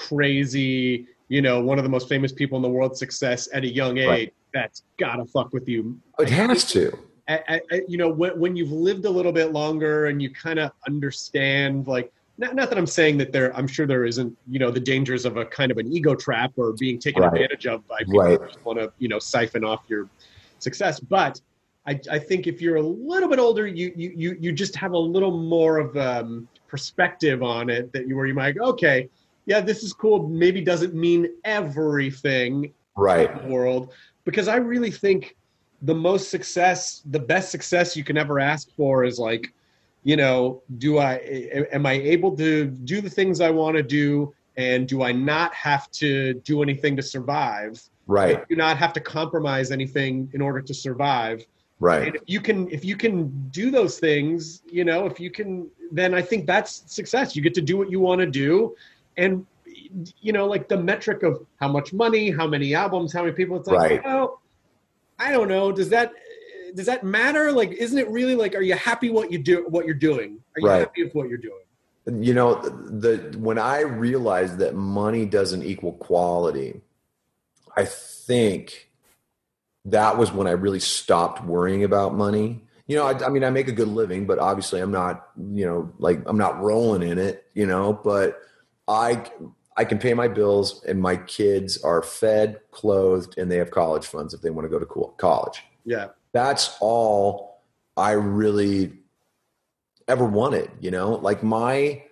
crazy, you know, one of the most famous people in the world success at a young age, right. that's gotta fuck with you. It has to. I, I, you know, when, when you've lived a little bit longer and you kind of understand, like, Not, not that I'm saying that there, I'm sure there isn't, you know, the dangers of a kind of an ego trap or being taken right. advantage of by people right. who just want to, you know, siphon off your success. But I, I think if you're a little bit older, you you you, you just have a little more of um, perspective on it, that you where you might go, okay, yeah, this is cool. Maybe doesn't mean everything right. in the world, because I really think the most success, the best success you can ever ask for is like, you know, do I, am I able to do the things I want to do? And do I not have to do anything to survive? Right. I do not have to compromise anything in order to survive. Right. And if you can, if you can do those things, you know, if you can, then I think that's success. You get to do what you want to do. And, you know, like the metric of how much money, how many albums, how many people, it's like, right. well, I don't know. Does that, Does that matter? Like, isn't it really like, are you happy what you do, what you're doing? Are you right. happy with what you're doing? You know, the, when I realized that money doesn't equal quality, I think that was when I really stopped worrying about money. You know, I, I mean, I make a good living, but obviously I'm not, you know, like I'm not rolling in it, you know, but I, I can pay my bills and my kids are fed, clothed, and they have college funds if they want to go to cool, college. Yeah. That's all I really ever wanted, you know, like my,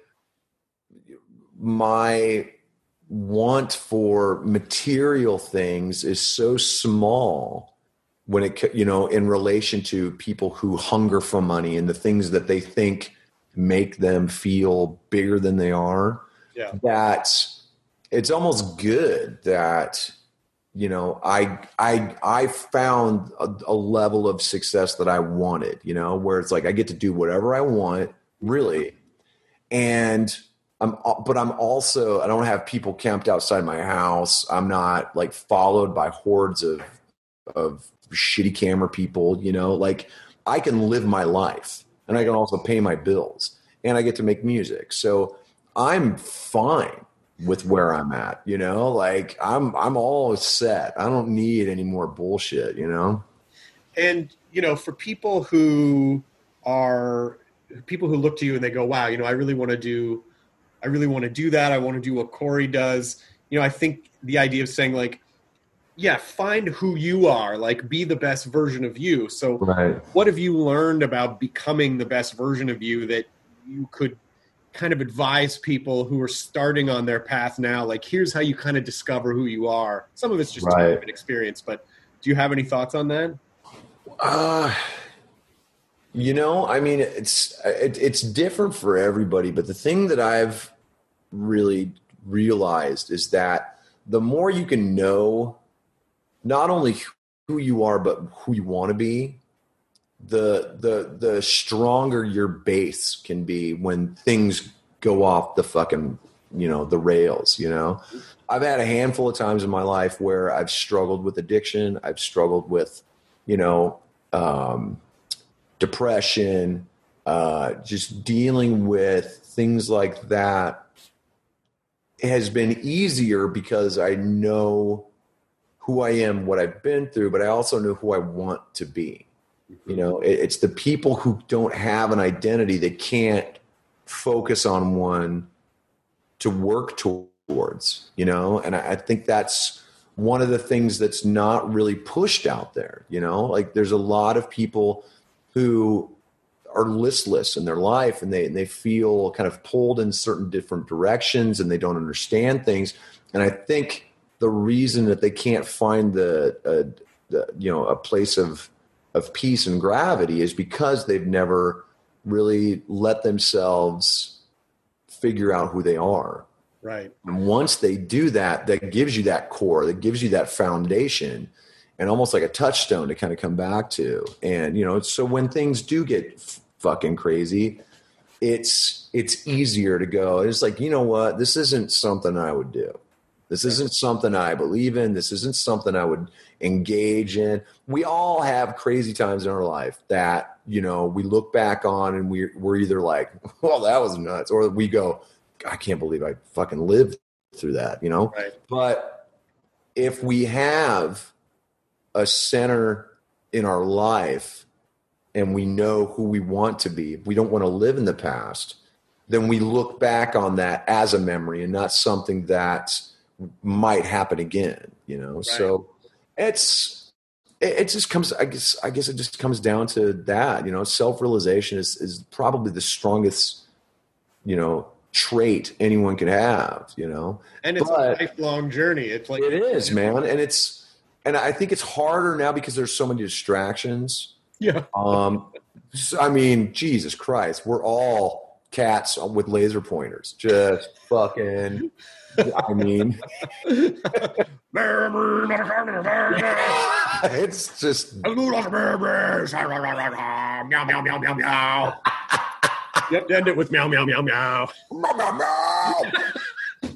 my want for material things is so small when it, you know, in relation to people who hunger for money and the things that they think make them feel bigger than they are. Yeah. That it's almost good that, you know, I, I, I found a, a level of success that I wanted, you know, where it's like, I get to do whatever I want, really. And I'm, but I'm also, I don't have people camped outside my house. I'm not like followed by hordes of, of shitty camera people, you know, like I can live my life and I can also pay my bills and I get to make music. So I'm fine with where I'm at, you know, like I'm, I'm all set. I don't need any more bullshit, you know? And, you know, for people who are people who look to you and they go, wow, you know, I really want to do, I really want to do that. I want to do what Corey does. You know, I think the idea of saying like, yeah, find who you are, like be the best version of you. So Right. what have you learned about becoming the best version of you that you could kind of advise people who are starting on their path now? Like, here's how you kind of discover who you are. Some of it's just Right. an experience, but do you have any thoughts on that? Uh, you know, I mean, it's it, it's different for everybody, but the thing that I've really realized is that the more you can know not only who you are, but who you want to be, the the the stronger your base can be when things go off the fucking, you know, the rails, you know. I've had a handful of times in my life where I've struggled with addiction. I've struggled with, you know, um, depression, uh, just dealing with things like that. It has been easier because I know who I am, what I've been through, but I also know who I want to be. You know, it, it's the people who don't have an identity, that can't focus on one to work towards, you know, and I, I think that's one of the things that's not really pushed out there, you know, like there's a lot of people who are listless in their life, and they, and they feel kind of pulled in certain different directions, and they don't understand things. And I think the reason that they can't find the, uh, the you know, a place of, of peace and gravity is because they've never really let themselves figure out who they are. Right. And once they do that, that gives you that core, that gives you that foundation, and almost like a touchstone to kind of come back to. And, you know, so when things do get f- fucking crazy, it's, it's easier to go. It's like, you know what, this isn't something I would do. This isn't something I believe in. This isn't something I would engage in. We all have crazy times in our life that, you know, we look back on and we're, we're either like, well, that was nuts. Or we go, I can't believe I fucking lived through that, you know? Right. But if we have a center in our life and we know who we want to be, we don't want to live in the past, then we look back on that as a memory and not something that might happen again, you know? Right. So it's, it, it just comes, I guess, I guess it just comes down to that, you know, self-realization is, is probably the strongest, you know, trait anyone could have, you know? And it's but a lifelong journey. It's like, it is, man. And it's, and I think it's harder now because there's so many distractions. Yeah. Um, so, I mean, Jesus Christ, we're all cats with laser pointers, just fucking, I mean, it's just meow, meow, meow, meow, meow. You have to end it with meow, meow, meow, meow. Meow, meow, meow.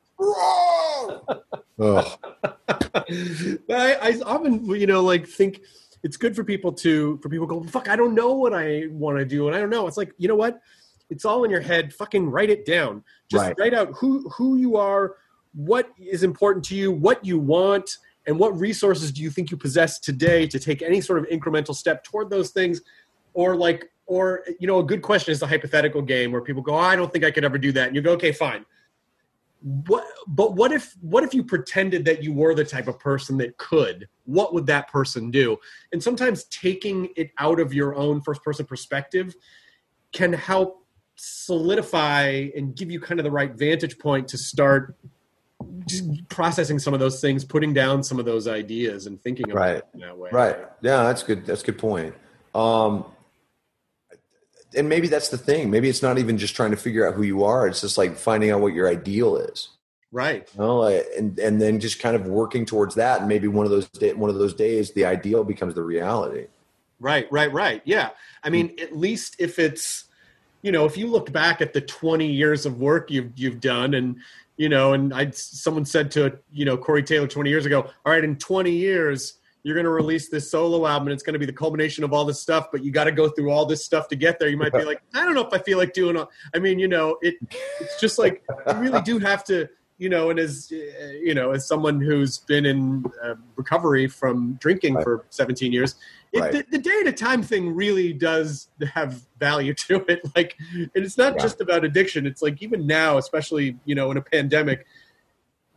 Oh. I, I often, you know, like think it's good for people to, for people to go, fuck, I don't know what I want to do. And I don't know. It's like, you know what? It's all in your head. Fucking write it down. Just right. write out who, who you are, what is important to you, what you want, and what resources do you think you possess today to take any sort of incremental step toward those things. Or like, or, you know, a good question is the hypothetical game where people go, oh, I don't think I could ever do that. And you go, okay, fine. What, but what if, what if you pretended that you were the type of person that could? What would that person do? And sometimes taking it out of your own first person perspective can help solidify and give you kind of the right vantage point to start just processing some of those things, putting down some of those ideas and thinking about right. it in that way. Right. Yeah, that's good. That's a good point. Um, and maybe that's the thing. Maybe it's not even just trying to figure out who you are. It's just like finding out what your ideal is. Right. You know, and, and then just kind of working towards that. And maybe one of those day, one of those days, the ideal becomes the reality. Right, right, right. Yeah. I mean, at least if it's, you know, if you looked back at the twenty years of work you've, you've done and, you know, and I, someone said to, you know, Corey Taylor twenty years ago, all right, in twenty years, you're going to release this solo album and it's going to be the culmination of all this stuff, but you got to go through all this stuff to get there. You might be like, I don't know if I feel like doing all, I mean, you know, it, it's just like, you really do have to, you know, and as, uh, you know, as someone who's been in uh, recovery from drinking right. for seventeen years, it, right. the, the day at a time thing really does have value to it. Like, and it's not yeah. just about addiction. It's like, even now, especially, you know, in a pandemic,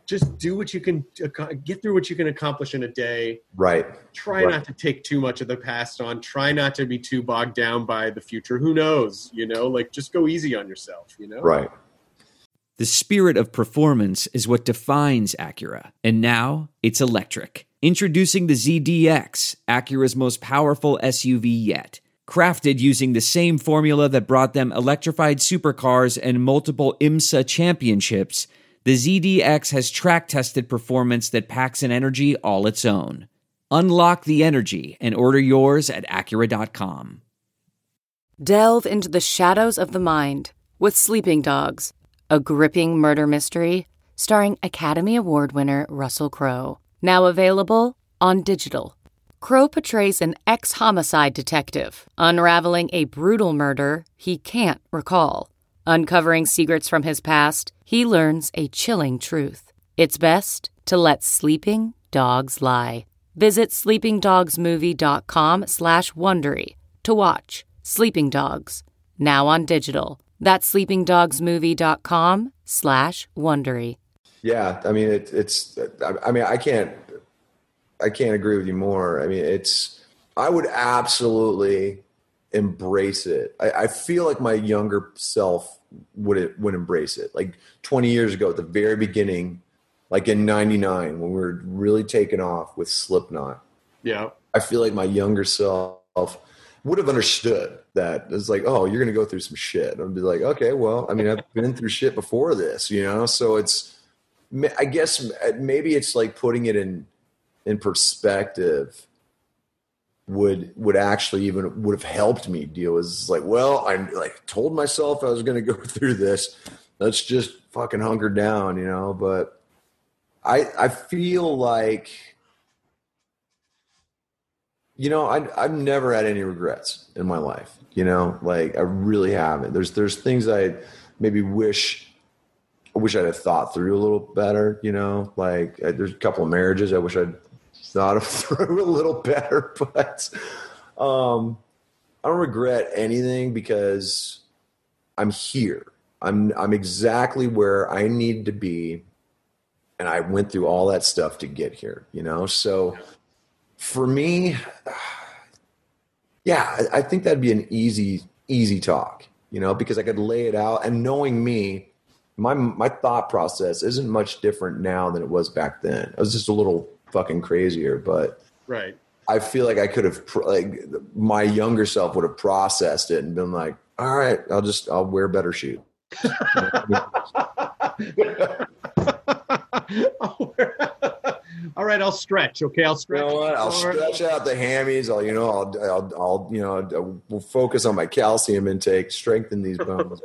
just do what you can, get through what you can accomplish in a day. Right. Try right. not to take too much of the past on. Try not to be too bogged down by the future. Who knows? You know, like just go easy on yourself, you know? Right. The spirit of performance is what defines Acura. And now it's electric. Introducing the Z D X, Acura's most powerful S U V yet. Crafted using the same formula that brought them electrified supercars and multiple IMSA championships, the Z D X has track-tested performance that packs an energy all its own. Unlock the energy and order yours at Acura dot com. Delve into the shadows of the mind with Sleeping Dogs, a gripping murder mystery starring Academy Award winner Russell Crowe. Now available on digital. Crowe portrays an ex-homicide detective unraveling a brutal murder he can't recall. Uncovering secrets from his past, he learns a chilling truth. It's best to let sleeping dogs lie. Visit sleepingdogsmovie.com slash Wondery to watch Sleeping Dogs, now on digital. That's sleepingdogsmovie.com slash Wondery. Yeah, I mean, it, it's, I mean, I can't, I can't agree with you more. I mean, it's, I would absolutely embrace it. I, I feel like my younger self would it, would embrace it. Like twenty years ago at the very beginning, like in ninety-nine, when we were really taking off with Slipknot. Yeah. I feel like my younger self would have understood that. It's like, oh, you're going to go through some shit. I'd be like, okay, well, I mean, I've been through shit before this, you know? So it's, I guess maybe it's like putting it in, in perspective would would actually even would have helped me deal with. It's like, well, I like told myself I was going to go through this. Let's just fucking hunker down, you know. But I I feel like, you know, I I've never had any regrets in my life. You know, like I really haven't. There's there's things I maybe wish I wish I'd have thought through a little better. You know, like I, there's a couple of marriages I wish I'd thought of through a little better, but um, I don't regret anything because I'm here. I'm I'm exactly where I need to be, and I went through all that stuff to get here. You know, so for me, yeah, I, I think that'd be an easy easy talk. You know, because I could lay it out, and knowing me, my my thought process isn't much different now than it was back then. I was just a little fucking crazier, but right. I feel like I could have, like, my younger self would have processed it and been like, all right, I'll just, I'll wear better shoes. All right, I'll stretch. Okay, I'll stretch. You know what? I'll stretch out the hammies. I'll, you know, I'll, I'll, I'll you know, I'll, we'll focus on my calcium intake, strengthen these bones.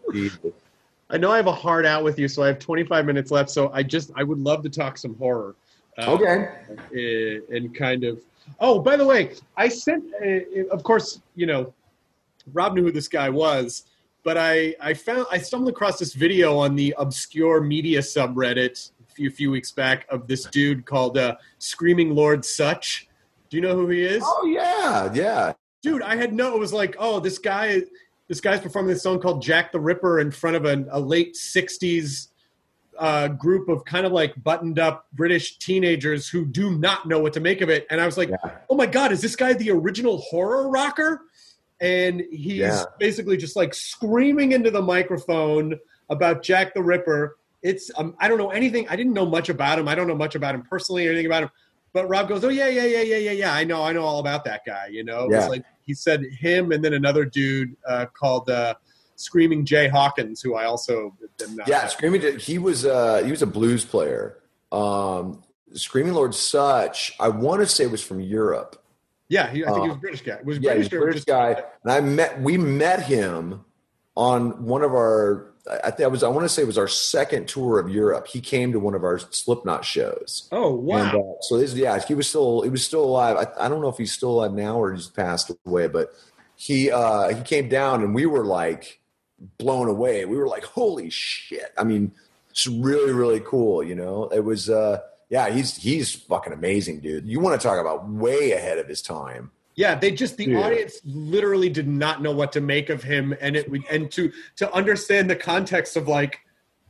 I know I have a hard out with you, so I have twenty-five minutes left. So I just, I would love to talk some horror. Uh, okay. And, and kind of, oh, by the way, I sent, uh, of course, you know, Rob knew who this guy was, but I, I found, I stumbled across this video on the obscure media subreddit a few, few weeks back of this dude called uh, Screaming Lord Sutch. Do you know who he is? Oh, yeah, yeah. Dude, I had no, it was like, oh, this guy, this guy's performing this song called Jack the Ripper in front of a, a late sixties uh, group of kind of like buttoned up British teenagers who do not know what to make of it. And I was like, yeah. Oh my God, is this guy the original horror rocker? And he's yeah. basically just like screaming into the microphone about Jack the Ripper. It's, um, I don't know anything. I didn't know much about him. I don't know much about him personally or anything about him. But Rob goes, oh, yeah, yeah, yeah, yeah, yeah, yeah. I know, I know all about that guy, you know? It yeah. was like, he said him and then another dude uh, called uh, Screaming Jay Hawkins, who I also am not. Yeah, Screaming, he was, uh, he was a blues player. Um, Screaming Lord Sutch, I want to say was from Europe. Yeah, he, I think um, he was a British guy. Was yeah, British, he was a British guy. And I met, we met him on one of our, I think I was, I want to say it was our second tour of Europe. He came to one of our Slipknot shows. Oh, wow. And, uh, so this, yeah, he was still, he was still alive. I, I don't know if he's still alive now or he's passed away, but he, uh, he came down and we were like blown away. We were like, holy shit. I mean, it's really, really cool. You know, it was, uh, yeah, he's, he's fucking amazing, dude. You want to talk about way ahead of his time. Yeah, they just the Dude. audience literally did not know what to make of him, and it and to to understand the context of like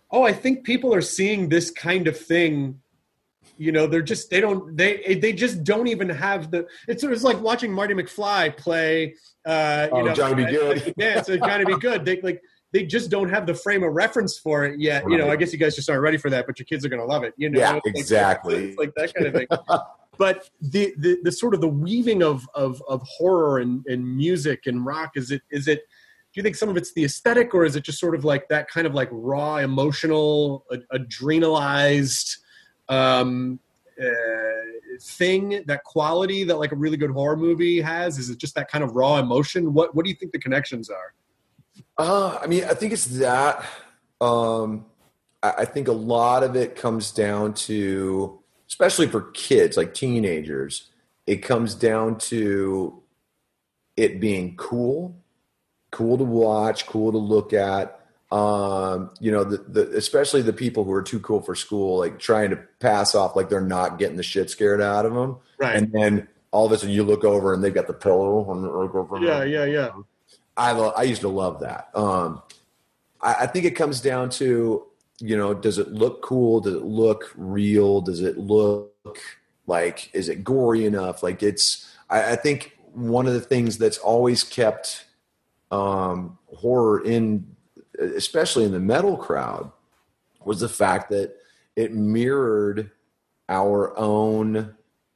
oh, I think people are seeing this kind of thing. You know, they're just, they don't, they they just don't even have the, it's, it's like watching Marty McFly play, uh, you oh, know, Johnny Be Good. Like, yeah, it's Johnny Be Good. They like, they just don't have the frame of reference for it yet. Right. You know, I guess you guys just aren't ready for that, but your kids are going to love it. You know, Yeah, it's like, exactly. It's like that kind of thing. But the, the, the sort of the weaving of, of, of horror and, and music and rock, is it, is it, do you think some of it's the aesthetic, or is it just sort of like that kind of like raw, emotional, ad- adrenalized, um, uh, thing, that quality that like a really good horror movie has? Is it just that kind of raw emotion? What What do you think the connections are? Uh, I mean, I think it's that. Um, I, I think a lot of it comes down to, especially for kids, like teenagers, it comes down to it being cool, cool to watch, cool to look at. Um, you know, the, the, especially the people who are too cool for school, like trying to pass off like they're not getting the shit scared out of them. Right. And then all of a sudden you look over and they've got the pillow on the, Yeah, yeah, yeah. I lo- I used to love that. Um, I, I think it comes down to, you know, does it look cool? Does it look real? Does it look like, is it gory enough? Like it's, I, I think one of the things that's always kept um, horror in, especially in the metal crowd, was the fact that it mirrored our own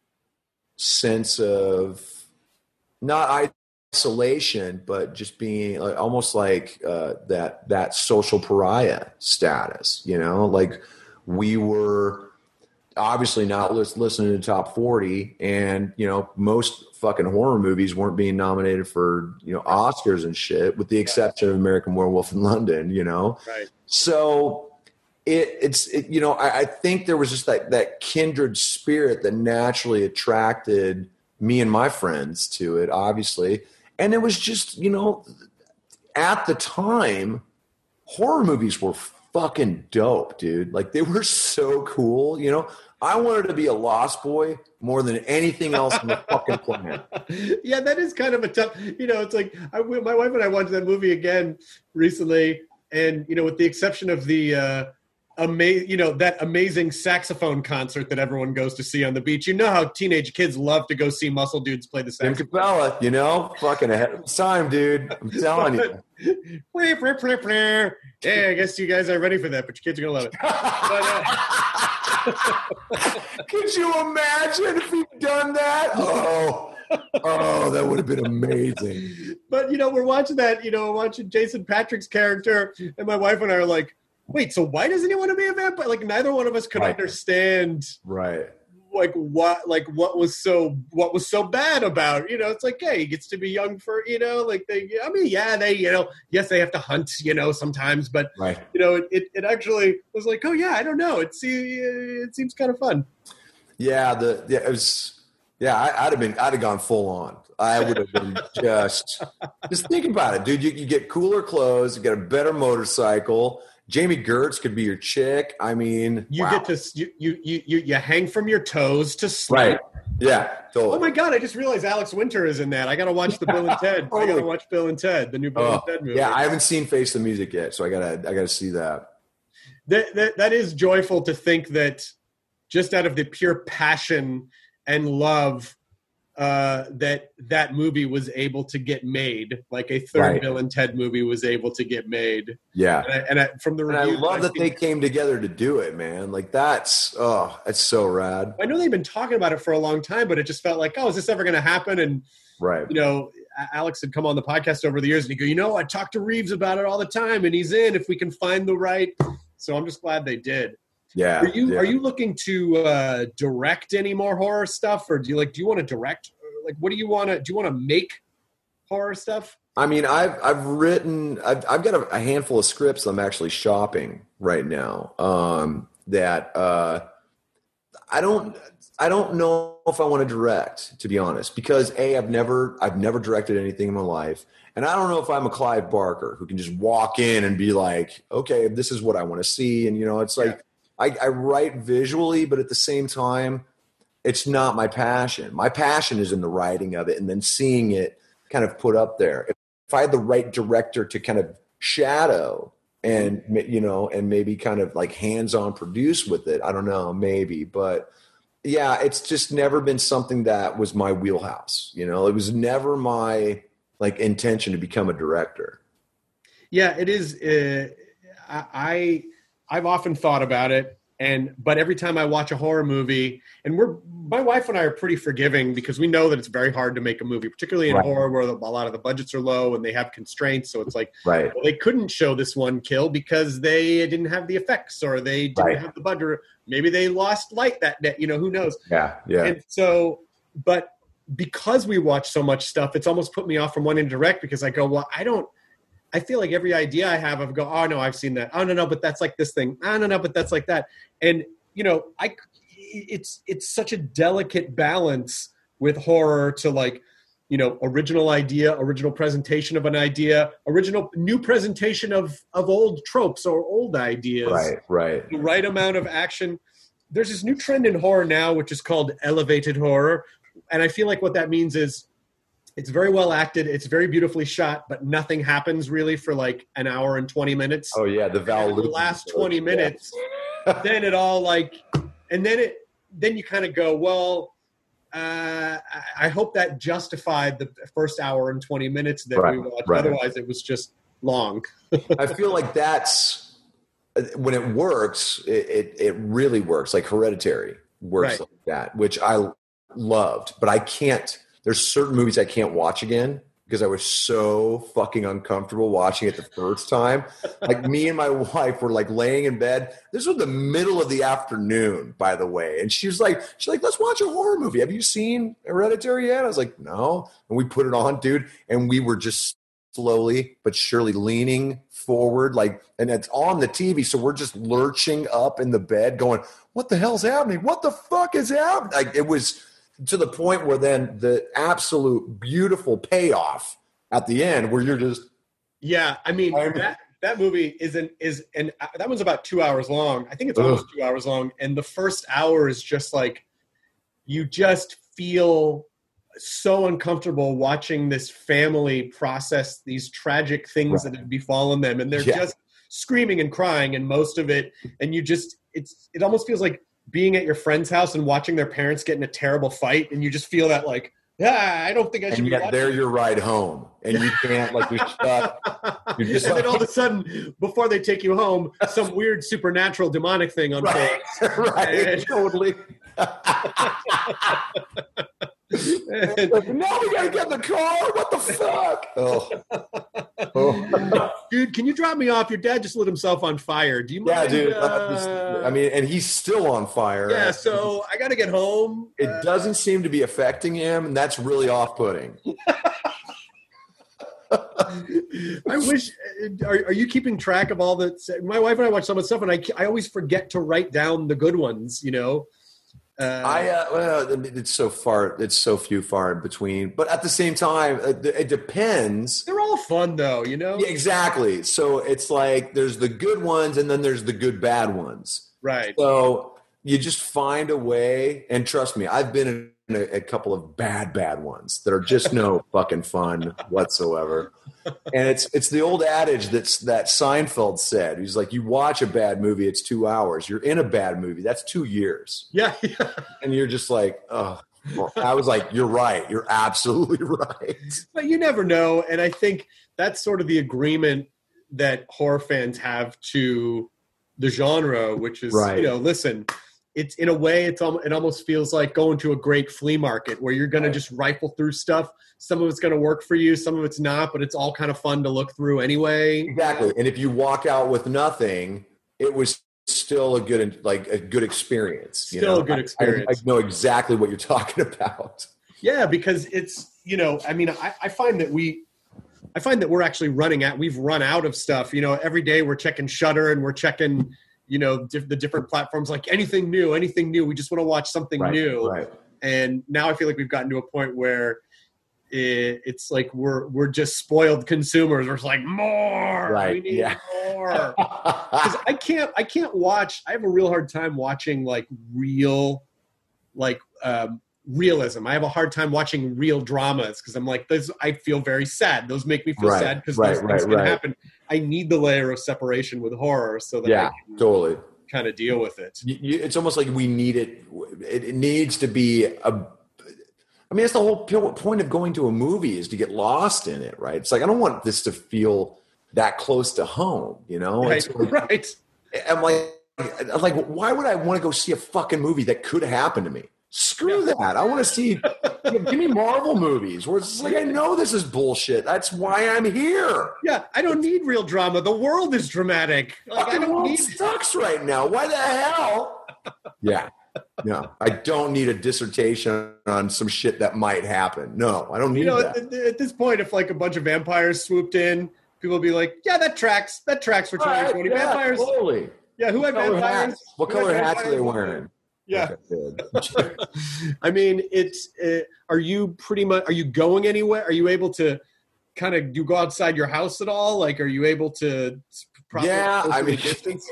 sense of not isolation, but just being like, almost like uh, that that social pariah status. You know, like we were obviously not listening to Top forty, and you know, most fucking horror movies weren't being nominated for, you know, Oscars and shit, with the exception of American Werewolf in London. You know, right? So it it's it, you know, I, I think there was just that that kindred spirit that naturally attracted me and my friends to it, obviously. And it was just, you know, at the time, horror movies were fucking dope, dude. Like they were so cool. You know, I wanted to be a Lost Boy more than anything else on the fucking planet. Yeah, that is kind of a tough, you know, it's like I, my wife and I watched that movie again recently. And, you know, with the exception of the, uh, Ama- you know, that amazing saxophone concert that everyone goes to see on the beach. You know how teenage kids love to go see muscle dudes play the Tim saxophone. Capella, you know, fucking ahead of his time, dude. I'm telling you. Yeah, I guess you guys are ready for that, but your kids are gonna love it. But, uh... Could you imagine if he'd done that? Oh, oh, that would have been amazing. But you know, we're watching that. You know, we're watching Jason Patric's character, and my wife and I are like, wait, so why doesn't he want to be a vampire? Like neither one of us could right. understand, right? Like what, like what was so, what was so bad about? You know, it's like, hey, he gets to be young for, you know, like they. I mean, yeah, they, you know, yes, they have to hunt, you know, sometimes, but right. you know, it, it, it actually was like, oh yeah, I don't know, it it seems kind of fun. Yeah, the yeah, it was. Yeah, I, I'd have been, I'd have gone full on. I would have been just, just think about it, dude. You, you get cooler clothes, you get a better motorcycle. Jamie Gertz could be your chick. I mean, you wow. get to you, you you you hang from your toes to sleep. Right. Yeah. Totally. Oh my God! I just realized Alex Winter is in that. I got to watch the Bill and Ted. totally. I got to watch Bill and Ted, the new Bill oh, and Ted movie. Yeah, I haven't seen Face the Music yet, so I gotta I gotta see that. That that, that is joyful to think that just out of the pure passion and love uh, that that movie was able to get made, like a third right. Bill and Ted movie was able to get made. Yeah, and I, and I, from the and reviews, I love I that they came together to do it, man. Like that's oh, that's so rad. I know they've been talking about it for a long time, but it just felt like, oh, is this ever going to happen? And right, you know, Alex had come on the podcast over the years, and he go, you know, I talk to Reeves about it all the time, and he's in if we can find the right. So I'm just glad they did. Yeah. Are you yeah. are you looking to uh, direct any more horror stuff, or do you like do you want to direct? Like, what do you want to do? You want to make horror stuff? I mean, I've I've written I've I've got a, a handful of scripts I'm actually shopping right now. Um, that uh, I don't I don't know if I want to direct, to be honest, because a I've never I've never directed anything in my life, and I don't know if I'm a Clive Barker who can just walk in and be like, okay, this is what I want to see, and you know, it's like. Yeah. I, I write visually, but at the same time, it's not my passion. My passion is in the writing of it and then seeing it kind of put up there. If I had the right director to kind of shadow and, you know, and maybe kind of like hands-on produce with it. I don't know, maybe, but yeah, it's just never been something that was my wheelhouse. You know, it was never my like intention to become a director. Yeah, it is. Uh, I, I've often thought about it. And, but every time I watch a horror movie, and we're, my wife and I are pretty forgiving because we know that it's very hard to make a movie, particularly in right. horror where a lot of the budgets are low and they have constraints. So it's like, right. well, they couldn't show this one kill because they didn't have the effects or they didn't right. have the budget. Maybe they lost light that day, you know, who knows? Yeah. Yeah. And so, but because we watch so much stuff, it's almost put me off from wanting to direct because I go, well, I don't, I feel like every idea I have, I go, oh no, I've seen that. Oh no, no, but that's like this thing. Oh no, no, but that's like that. And you know, I, it's it's such a delicate balance with horror to like, you know, original idea, original presentation of an idea, original new presentation of of old tropes or old ideas. Right, right. The right amount of action. There's this new trend in horror now, which is called elevated horror, and I feel like what that means is, it's very well acted. It's very beautifully shot, but nothing happens really for like an hour and twenty minutes. Oh yeah, the Val. The last twenty minutes, yeah. Then it all like, and then it, then you kind of go, well, uh, I hope that justified the first hour and twenty minutes that right, we watched. Right. Otherwise, it was just long. I feel like that's when it works. It it, it really works. Like Hereditary works right. like that, which I loved, but I can't. There's certain movies I can't watch again because I was so fucking uncomfortable watching it the first time. Like me and my wife were like laying in bed. This was the middle of the afternoon, by the way. And she was like, she's like, let's watch a horror movie. Have you seen Hereditary yet? I was like, no. And we put it on, dude. And we were just slowly but surely leaning forward. Like, and it's on the T V. So we're just lurching up in the bed going, what the hell's happening? What the fuck is happening? Like it was, to the point where then the absolute beautiful payoff at the end where you're just. Yeah. I mean, I'm, that, that movie isn't, is, and that one's about two hours long. I think it's almost ugh. two hours long. And the first hour is just like, you just feel so uncomfortable watching this family process these tragic things right. that have befallen them. And they're yeah. just screaming and crying and most of it. And you just, it's, it almost feels like being at your friend's house and watching their parents get in a terrible fight, and you just feel that like, yeah, I don't think I should. And be yet watching they're your ride home, and you can't like you're stuck. You're just and like, then all of a sudden, before they take you home, some weird supernatural demonic thing unfolds. Right, right. And, totally. And, like, now we gotta get in the car. What the fuck? Oh. Oh. Dude, can you drop me off? Your dad just lit himself on fire. Do you mind? Yeah, dude. Uh... I mean, and he's still on fire. Yeah, so I gotta get home. It uh... doesn't seem to be affecting him, and that's really off-putting. I wish. Are, are you keeping track of all the? My wife and I watch some of the stuff, and I I always forget to write down the good ones. You know. Uh, I uh, well, it's so far, it's so few far in between. But at the same time, it, it depends. They're all fun, though, you know. Yeah, exactly. So it's like there's the good ones, and then there's the good bad ones. Right. So you just find a way, and trust me, I've been in a, a couple of bad, bad ones that are just no fucking fun whatsoever. And it's it's the old adage that's that Seinfeld said. He's like, you watch a bad movie, it's two hours. You're in a bad movie, that's two years. Yeah. yeah. And you're just like, oh. Well, I was like, you're right. You're absolutely right. But you never know. And I think that's sort of the agreement that horror fans have to the genre, which is, right. you know, listen, it's in a way, it's it almost feels like going to a great flea market where you're going right. to just rifle through stuff. Some of it's going to work for you. Some of it's not, but it's all kind of fun to look through anyway. Exactly. And if you walk out with nothing, it was still a good, like a good experience. You still know? a good experience. I, I know exactly what you're talking about. Yeah, because it's, you know, I mean, I, I find that we, I find that we're actually running out, we've run out of stuff. You know, every day we're checking Shudder and we're checking, you know, diff- the different platforms, like anything new, anything new. We just want to watch something right, new. Right. And now I feel like we've gotten to a point where it, it's like we're we're just spoiled consumers. We're just like, more. Right. We need yeah. more. Because I can't, I can't watch. I have a real hard time watching like real, like um, realism. I have a hard time watching real dramas because I'm like, this, I feel very sad. Those make me feel right, sad because right, those right, things can right. happen. I need the layer of separation with horror so that yeah, I can totally kind of deal with it. You, you, it's almost like we need it. It, it needs to be a. I mean, that's the whole point of going to a movie is to get lost in it, right? It's like I don't want this to feel that close to home, you know? Right, it's like, right. I'm like, I'm like, why would I want to go see a fucking movie that could happen to me? Screw that. I want to see, give me Marvel movies where it's like, I know this is bullshit. That's why I'm here. Yeah, I don't need real drama. The world is dramatic. Like, Fucking I don't world need sucks right now. Why the hell? Yeah. No, I don't need a dissertation on some shit that might happen. No, I don't need You know, that. at, at this point, if like a bunch of vampires swooped in, people would be like, yeah, that tracks. That tracks for twenty twenty. Right, yeah, Vampires. Totally. Yeah, who had What color vampires? hats? What Who had color hats are they vampires? wearing? Yeah. Okay, I mean, it's, uh, are you pretty much, are you going anywhere? Are you able to kind of, you go outside your house at all? Like, are you able to properly Yeah, I socially mean, distance?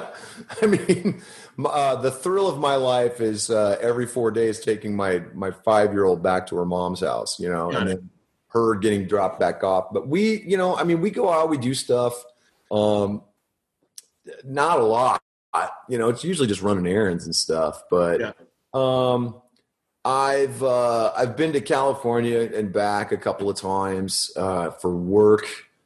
I mean, uh, the thrill of my life is uh, every four days taking my my five year old back to her mom's house, you know, Got and it. then her getting dropped back off. But we, you know, I mean, we go out, we do stuff. Um, not a lot, you know. It's usually just running errands and stuff. But Yeah. um, I've uh, I've been to California and back a couple of times uh, for work.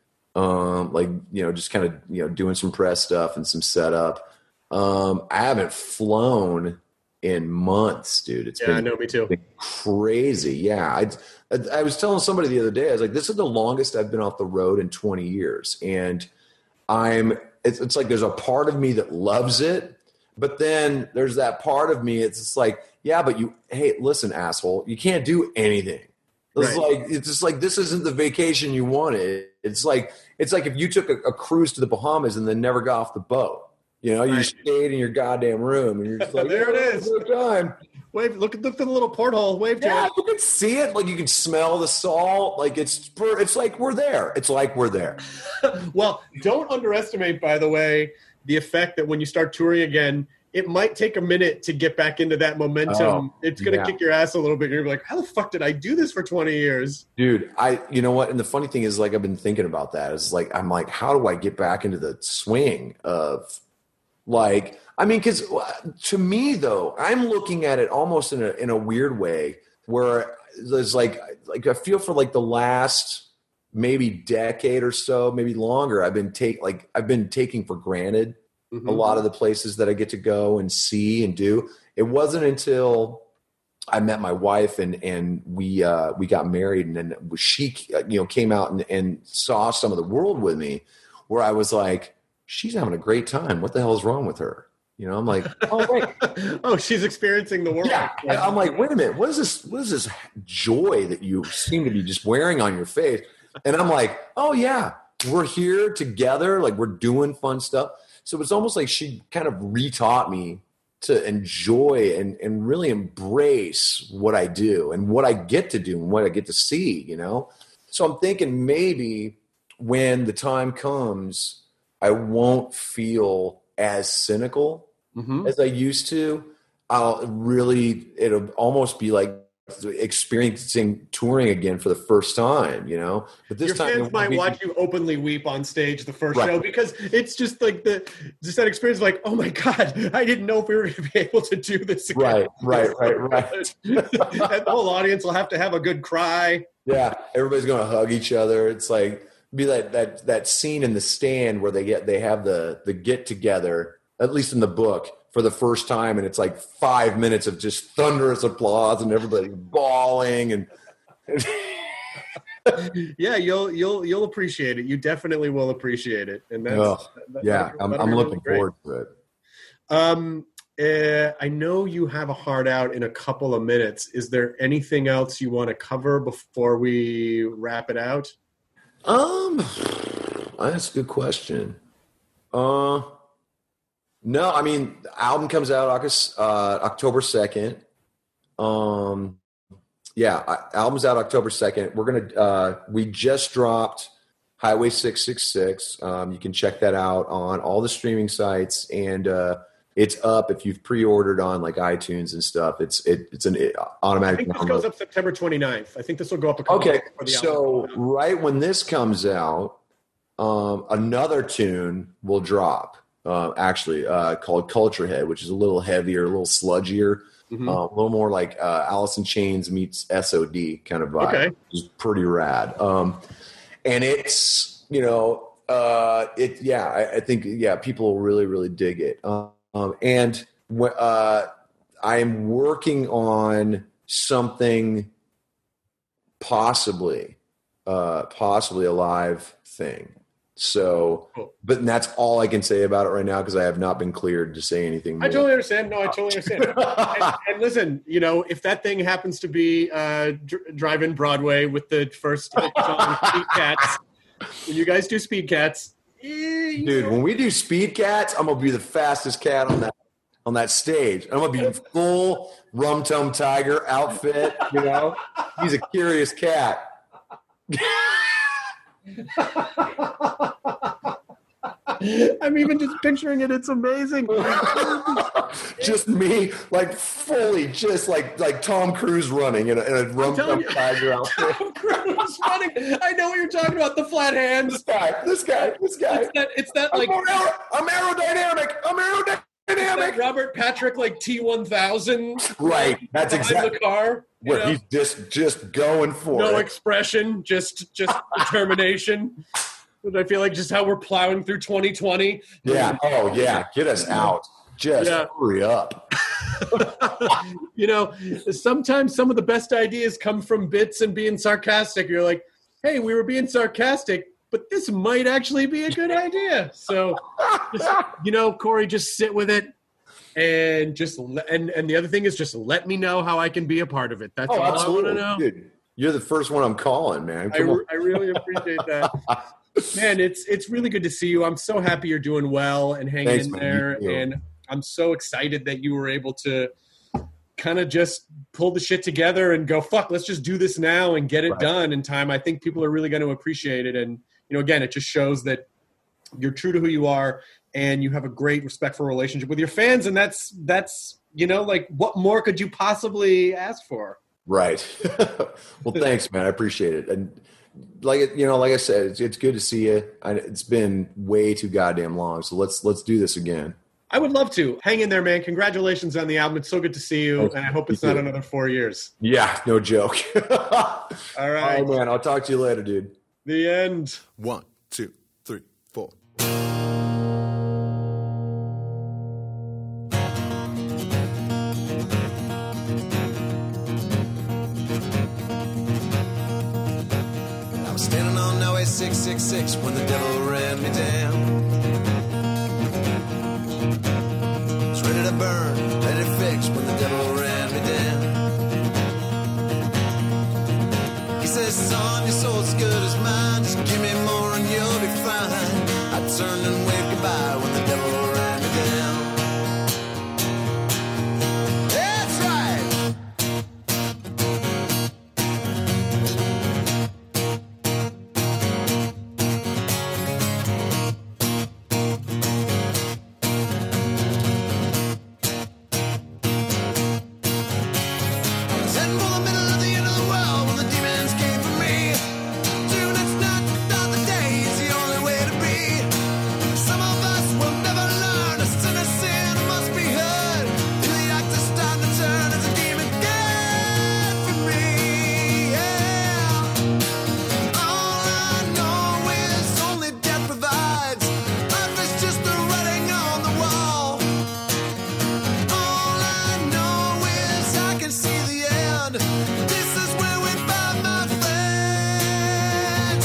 Um, like, you know, just kind of, you know, doing some press stuff and some setup. Um, I haven't flown in months, dude. It's Yeah, been, I know, me too. been crazy. Yeah. I, I, I was telling somebody the other day, I was like, this is the longest I've been off the road in twenty years. And I'm, it's, it's like, there's a part of me that loves it, but then there's that part of me. It's just like, yeah, but you, hey, listen, asshole, you can't do anything. It's Right. like, it's just like, this isn't the vacation you wanted. It's like, it's like if you took a, a cruise to the Bahamas and then never got off the boat, you know, you Right. stayed in your goddamn room and you're just like, There it "Oh, is." good time. Wave, look at the, the little porthole. Wave to Yeah, it. you can see it. Like you can smell the salt. Like it's, it's like we're there. It's like we're there. Well, don't underestimate, by the way, the effect that when you start touring again, it might take a minute to get back into that momentum. Oh, it's going to yeah. kick your ass a little bit. You're gonna be like, how the fuck did I do this for twenty years? Dude, I, you know what? And the funny thing is, like, I've been thinking about that. It's like, I'm like, how do I get back into the swing of, like, I mean, because to me, though, I'm looking at it almost in a in a weird way where there's like, like I feel for like the last maybe decade or so, maybe longer, I've been take like I've been taking for granted Mm-hmm. a lot of the places that I get to go and see and do. It wasn't until I met my wife and and we uh, we got married, and then she you know came out and, and saw some of the world with me, where I was like, she's having a great time. What the hell is wrong with her? You know, I'm like, oh wait, Oh, she's experiencing the world. yeah. I'm like, wait a minute, what is this? What is this joy that you seem to be just wearing on your face? And I'm like, oh yeah, we're here together, like we're doing fun stuff. So it's almost like she kind of retaught me to enjoy and, and really embrace what I do and what I get to do and what I get to see, you know? So I'm thinking maybe when the time comes, I won't feel as cynical Mm-hmm. as I used to. I'll really, it'll almost be like experiencing touring again for the first time, you know? But this Your time, fans it won't might be- watch you openly weep on stage the first Right. show because it's just like the just that experience of like, oh my God, I didn't know if we were going to be able to do this again. Right, right, right, right. And the whole audience will have to have a good cry. Yeah, everybody's going to hug each other. It's like be that that that scene in The Stand where they get they have the the get together, at least in the book, for the first time, and it's like five minutes of just thunderous applause and everybody bawling and. Yeah, you'll you'll you'll appreciate it. You definitely will appreciate it, and that's Oh, that- yeah, that'll- I'm, that'll I'm be looking really great. forward to it. Um, uh, I know you have a hard out in a couple of minutes. Is there anything else you want to cover before we wrap it out? Um, that's a good question. Uh, no, I mean, the album comes out August, uh, October second. Um, yeah, I- album's out October second. We're gonna, uh, we just dropped Highway six six six. Um, you can check that out on all the streaming sites, and uh, It's up if you've pre-ordered on like iTunes and stuff. It's it, it's an it, automatic. I think this download. goes up September twenty-ninth. I think this will go up a couple Okay, days before the so album. right when this comes out, um, another tune will drop. Uh, actually, uh, called Culture Head, which is a little heavier, a little sludgier, Mhm. uh, a little more like uh, Alice in Chains meets S O D kind of vibe. Okay. It's pretty rad. Um, and it's you know uh, it yeah I, I think yeah people will really really dig it. Um, um, and uh, I am working on something possibly uh, possibly a live thing. So, Cool. but that's all I can say about it right now because I have not been cleared to say anything more. I totally understand. No, I totally understand. and, and listen, you know, if that thing happens to be uh, dr- Drive-In Broadway with the first hit song, Speed Cats, when you guys do Speed Cats, eh, you Dude, know, when we do Speed Cats, I'm gonna be the fastest cat on that on that stage. I'm gonna be in full Rum Tum Tiger outfit. You know, he's a curious cat. I'm even just picturing it. It's amazing. Just me, like fully, just like like Tom Cruise running in a, in a Rum telling Tum you. Tiger outfit. Tom Cruise running. I know what you're talking about. The flat hands. This guy, this guy, this guy. It's that. It's that I'm, like aer- I'm aerodynamic. I'm that aerodynamic. Robert Patrick like T one thousand. Right. That's behind exactly the car. you where know? he's just just going for No it. expression, just just determination. But I feel like just how we're plowing through twenty twenty. Yeah. Oh, yeah. Get us out. Just Yeah. hurry up. You know, sometimes some of the best ideas come from bits and being sarcastic. You're like, hey, we were being sarcastic, but this might actually be a good idea. So, just, you know, Corey, just sit with it. And just le- and and the other thing is just let me know how I can be a part of it. That's Oh, all absolutely. I want to know. Dude, you're the first one I'm calling, man. I, Come on. re- I really appreciate that. Man, it's it's really good to see you. I'm so happy you're doing well and hanging Thanks, in man. there. You too. And I'm so excited that you were able to kind of just pull the shit together and go, fuck, let's just do this now and get it Right. done in time. I think people are really going to appreciate it. And, you know, again, it just shows that you're true to who you are and you have a great respectful relationship with your fans. And that's, that's, you know, like what more could you possibly ask for? Right. Well, thanks, man. I appreciate it. And like you know, like I said, it's, it's good to see you. I, it's been way too goddamn long. So let's let's do this again. I would love to. Hang in there, man. Congratulations on the album. It's so good to see you. Thanks. And I hope it's You not too. another four years. Yeah, no joke. All right. Oh man, I'll talk to you later, dude. The end. One, two, three, four. I was standing on Highway six six six when the devil ran me down. Was ready to burn, ready to fix when the devil ran me down. He says, son, your soul's good as mine. Just give me more and you'll be fine. I turned and waved goodbye when the devil ran me down. That's right. I was heading for the middle of the end of the world when the demons came for me. June, it's not another day, it's the only way to be. Some of us will never learn, a sinner's sin must be heard. Till the act is starting to turn as a demon get for me, yeah. All I know is only death provides. Life is just the writing on the wall. All I know is I can see the end. This is where we find my friends.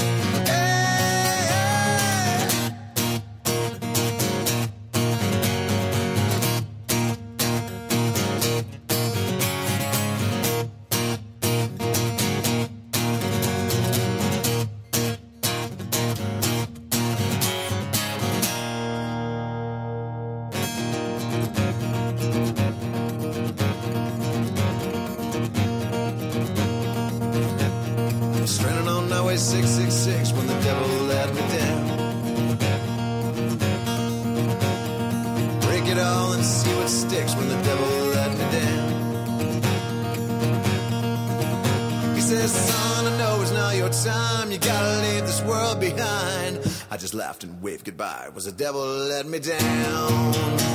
Hey. Stranded on Highway six six six when the devil let me down. Breaking it all and see what sticks when the devil let me down. He says, son, I know it's not your time. You gotta leave this world behind. I just laughed and waved goodbye. Was the devil let me down?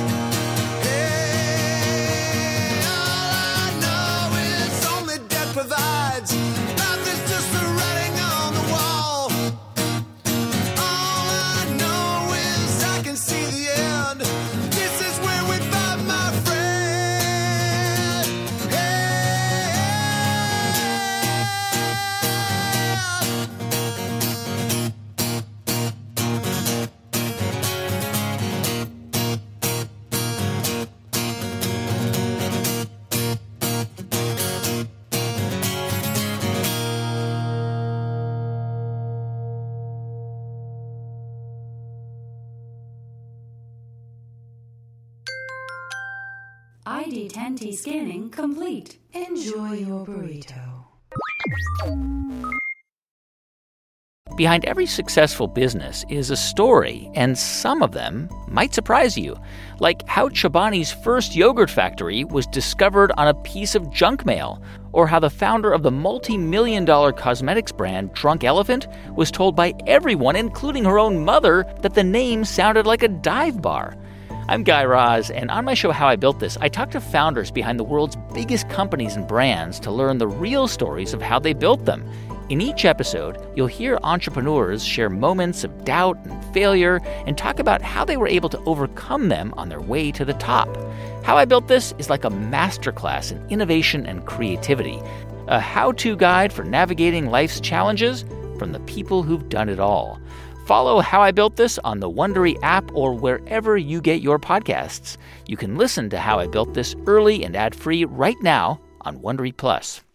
Hey, all I know is only death provides. Life is just the writing on the wall. All I know is I can see the end. This is where we find my friend. Hey, I D ten T scanning complete. Enjoy your burrito. Behind every successful business is a story, and some of them might surprise you. Like how Chobani's first yogurt factory was discovered on a piece of junk mail, or how the founder of the multi-million dollar cosmetics brand Drunk Elephant was told by everyone, including her own mother, that the name sounded like a dive bar. I'm Guy Raz, and on my show How I Built This, I talk to founders behind the world's biggest companies and brands to learn the real stories of how they built them. In each episode, you'll hear entrepreneurs share moments of doubt and failure and talk about how they were able to overcome them on their way to the top. How I Built This is like a masterclass in innovation and creativity, a how-to guide for navigating life's challenges from the people who've done it all. Follow How I Built This on the Wondery app or wherever you get your podcasts. You can listen to How I Built This early and ad-free right now on Wondery Plus.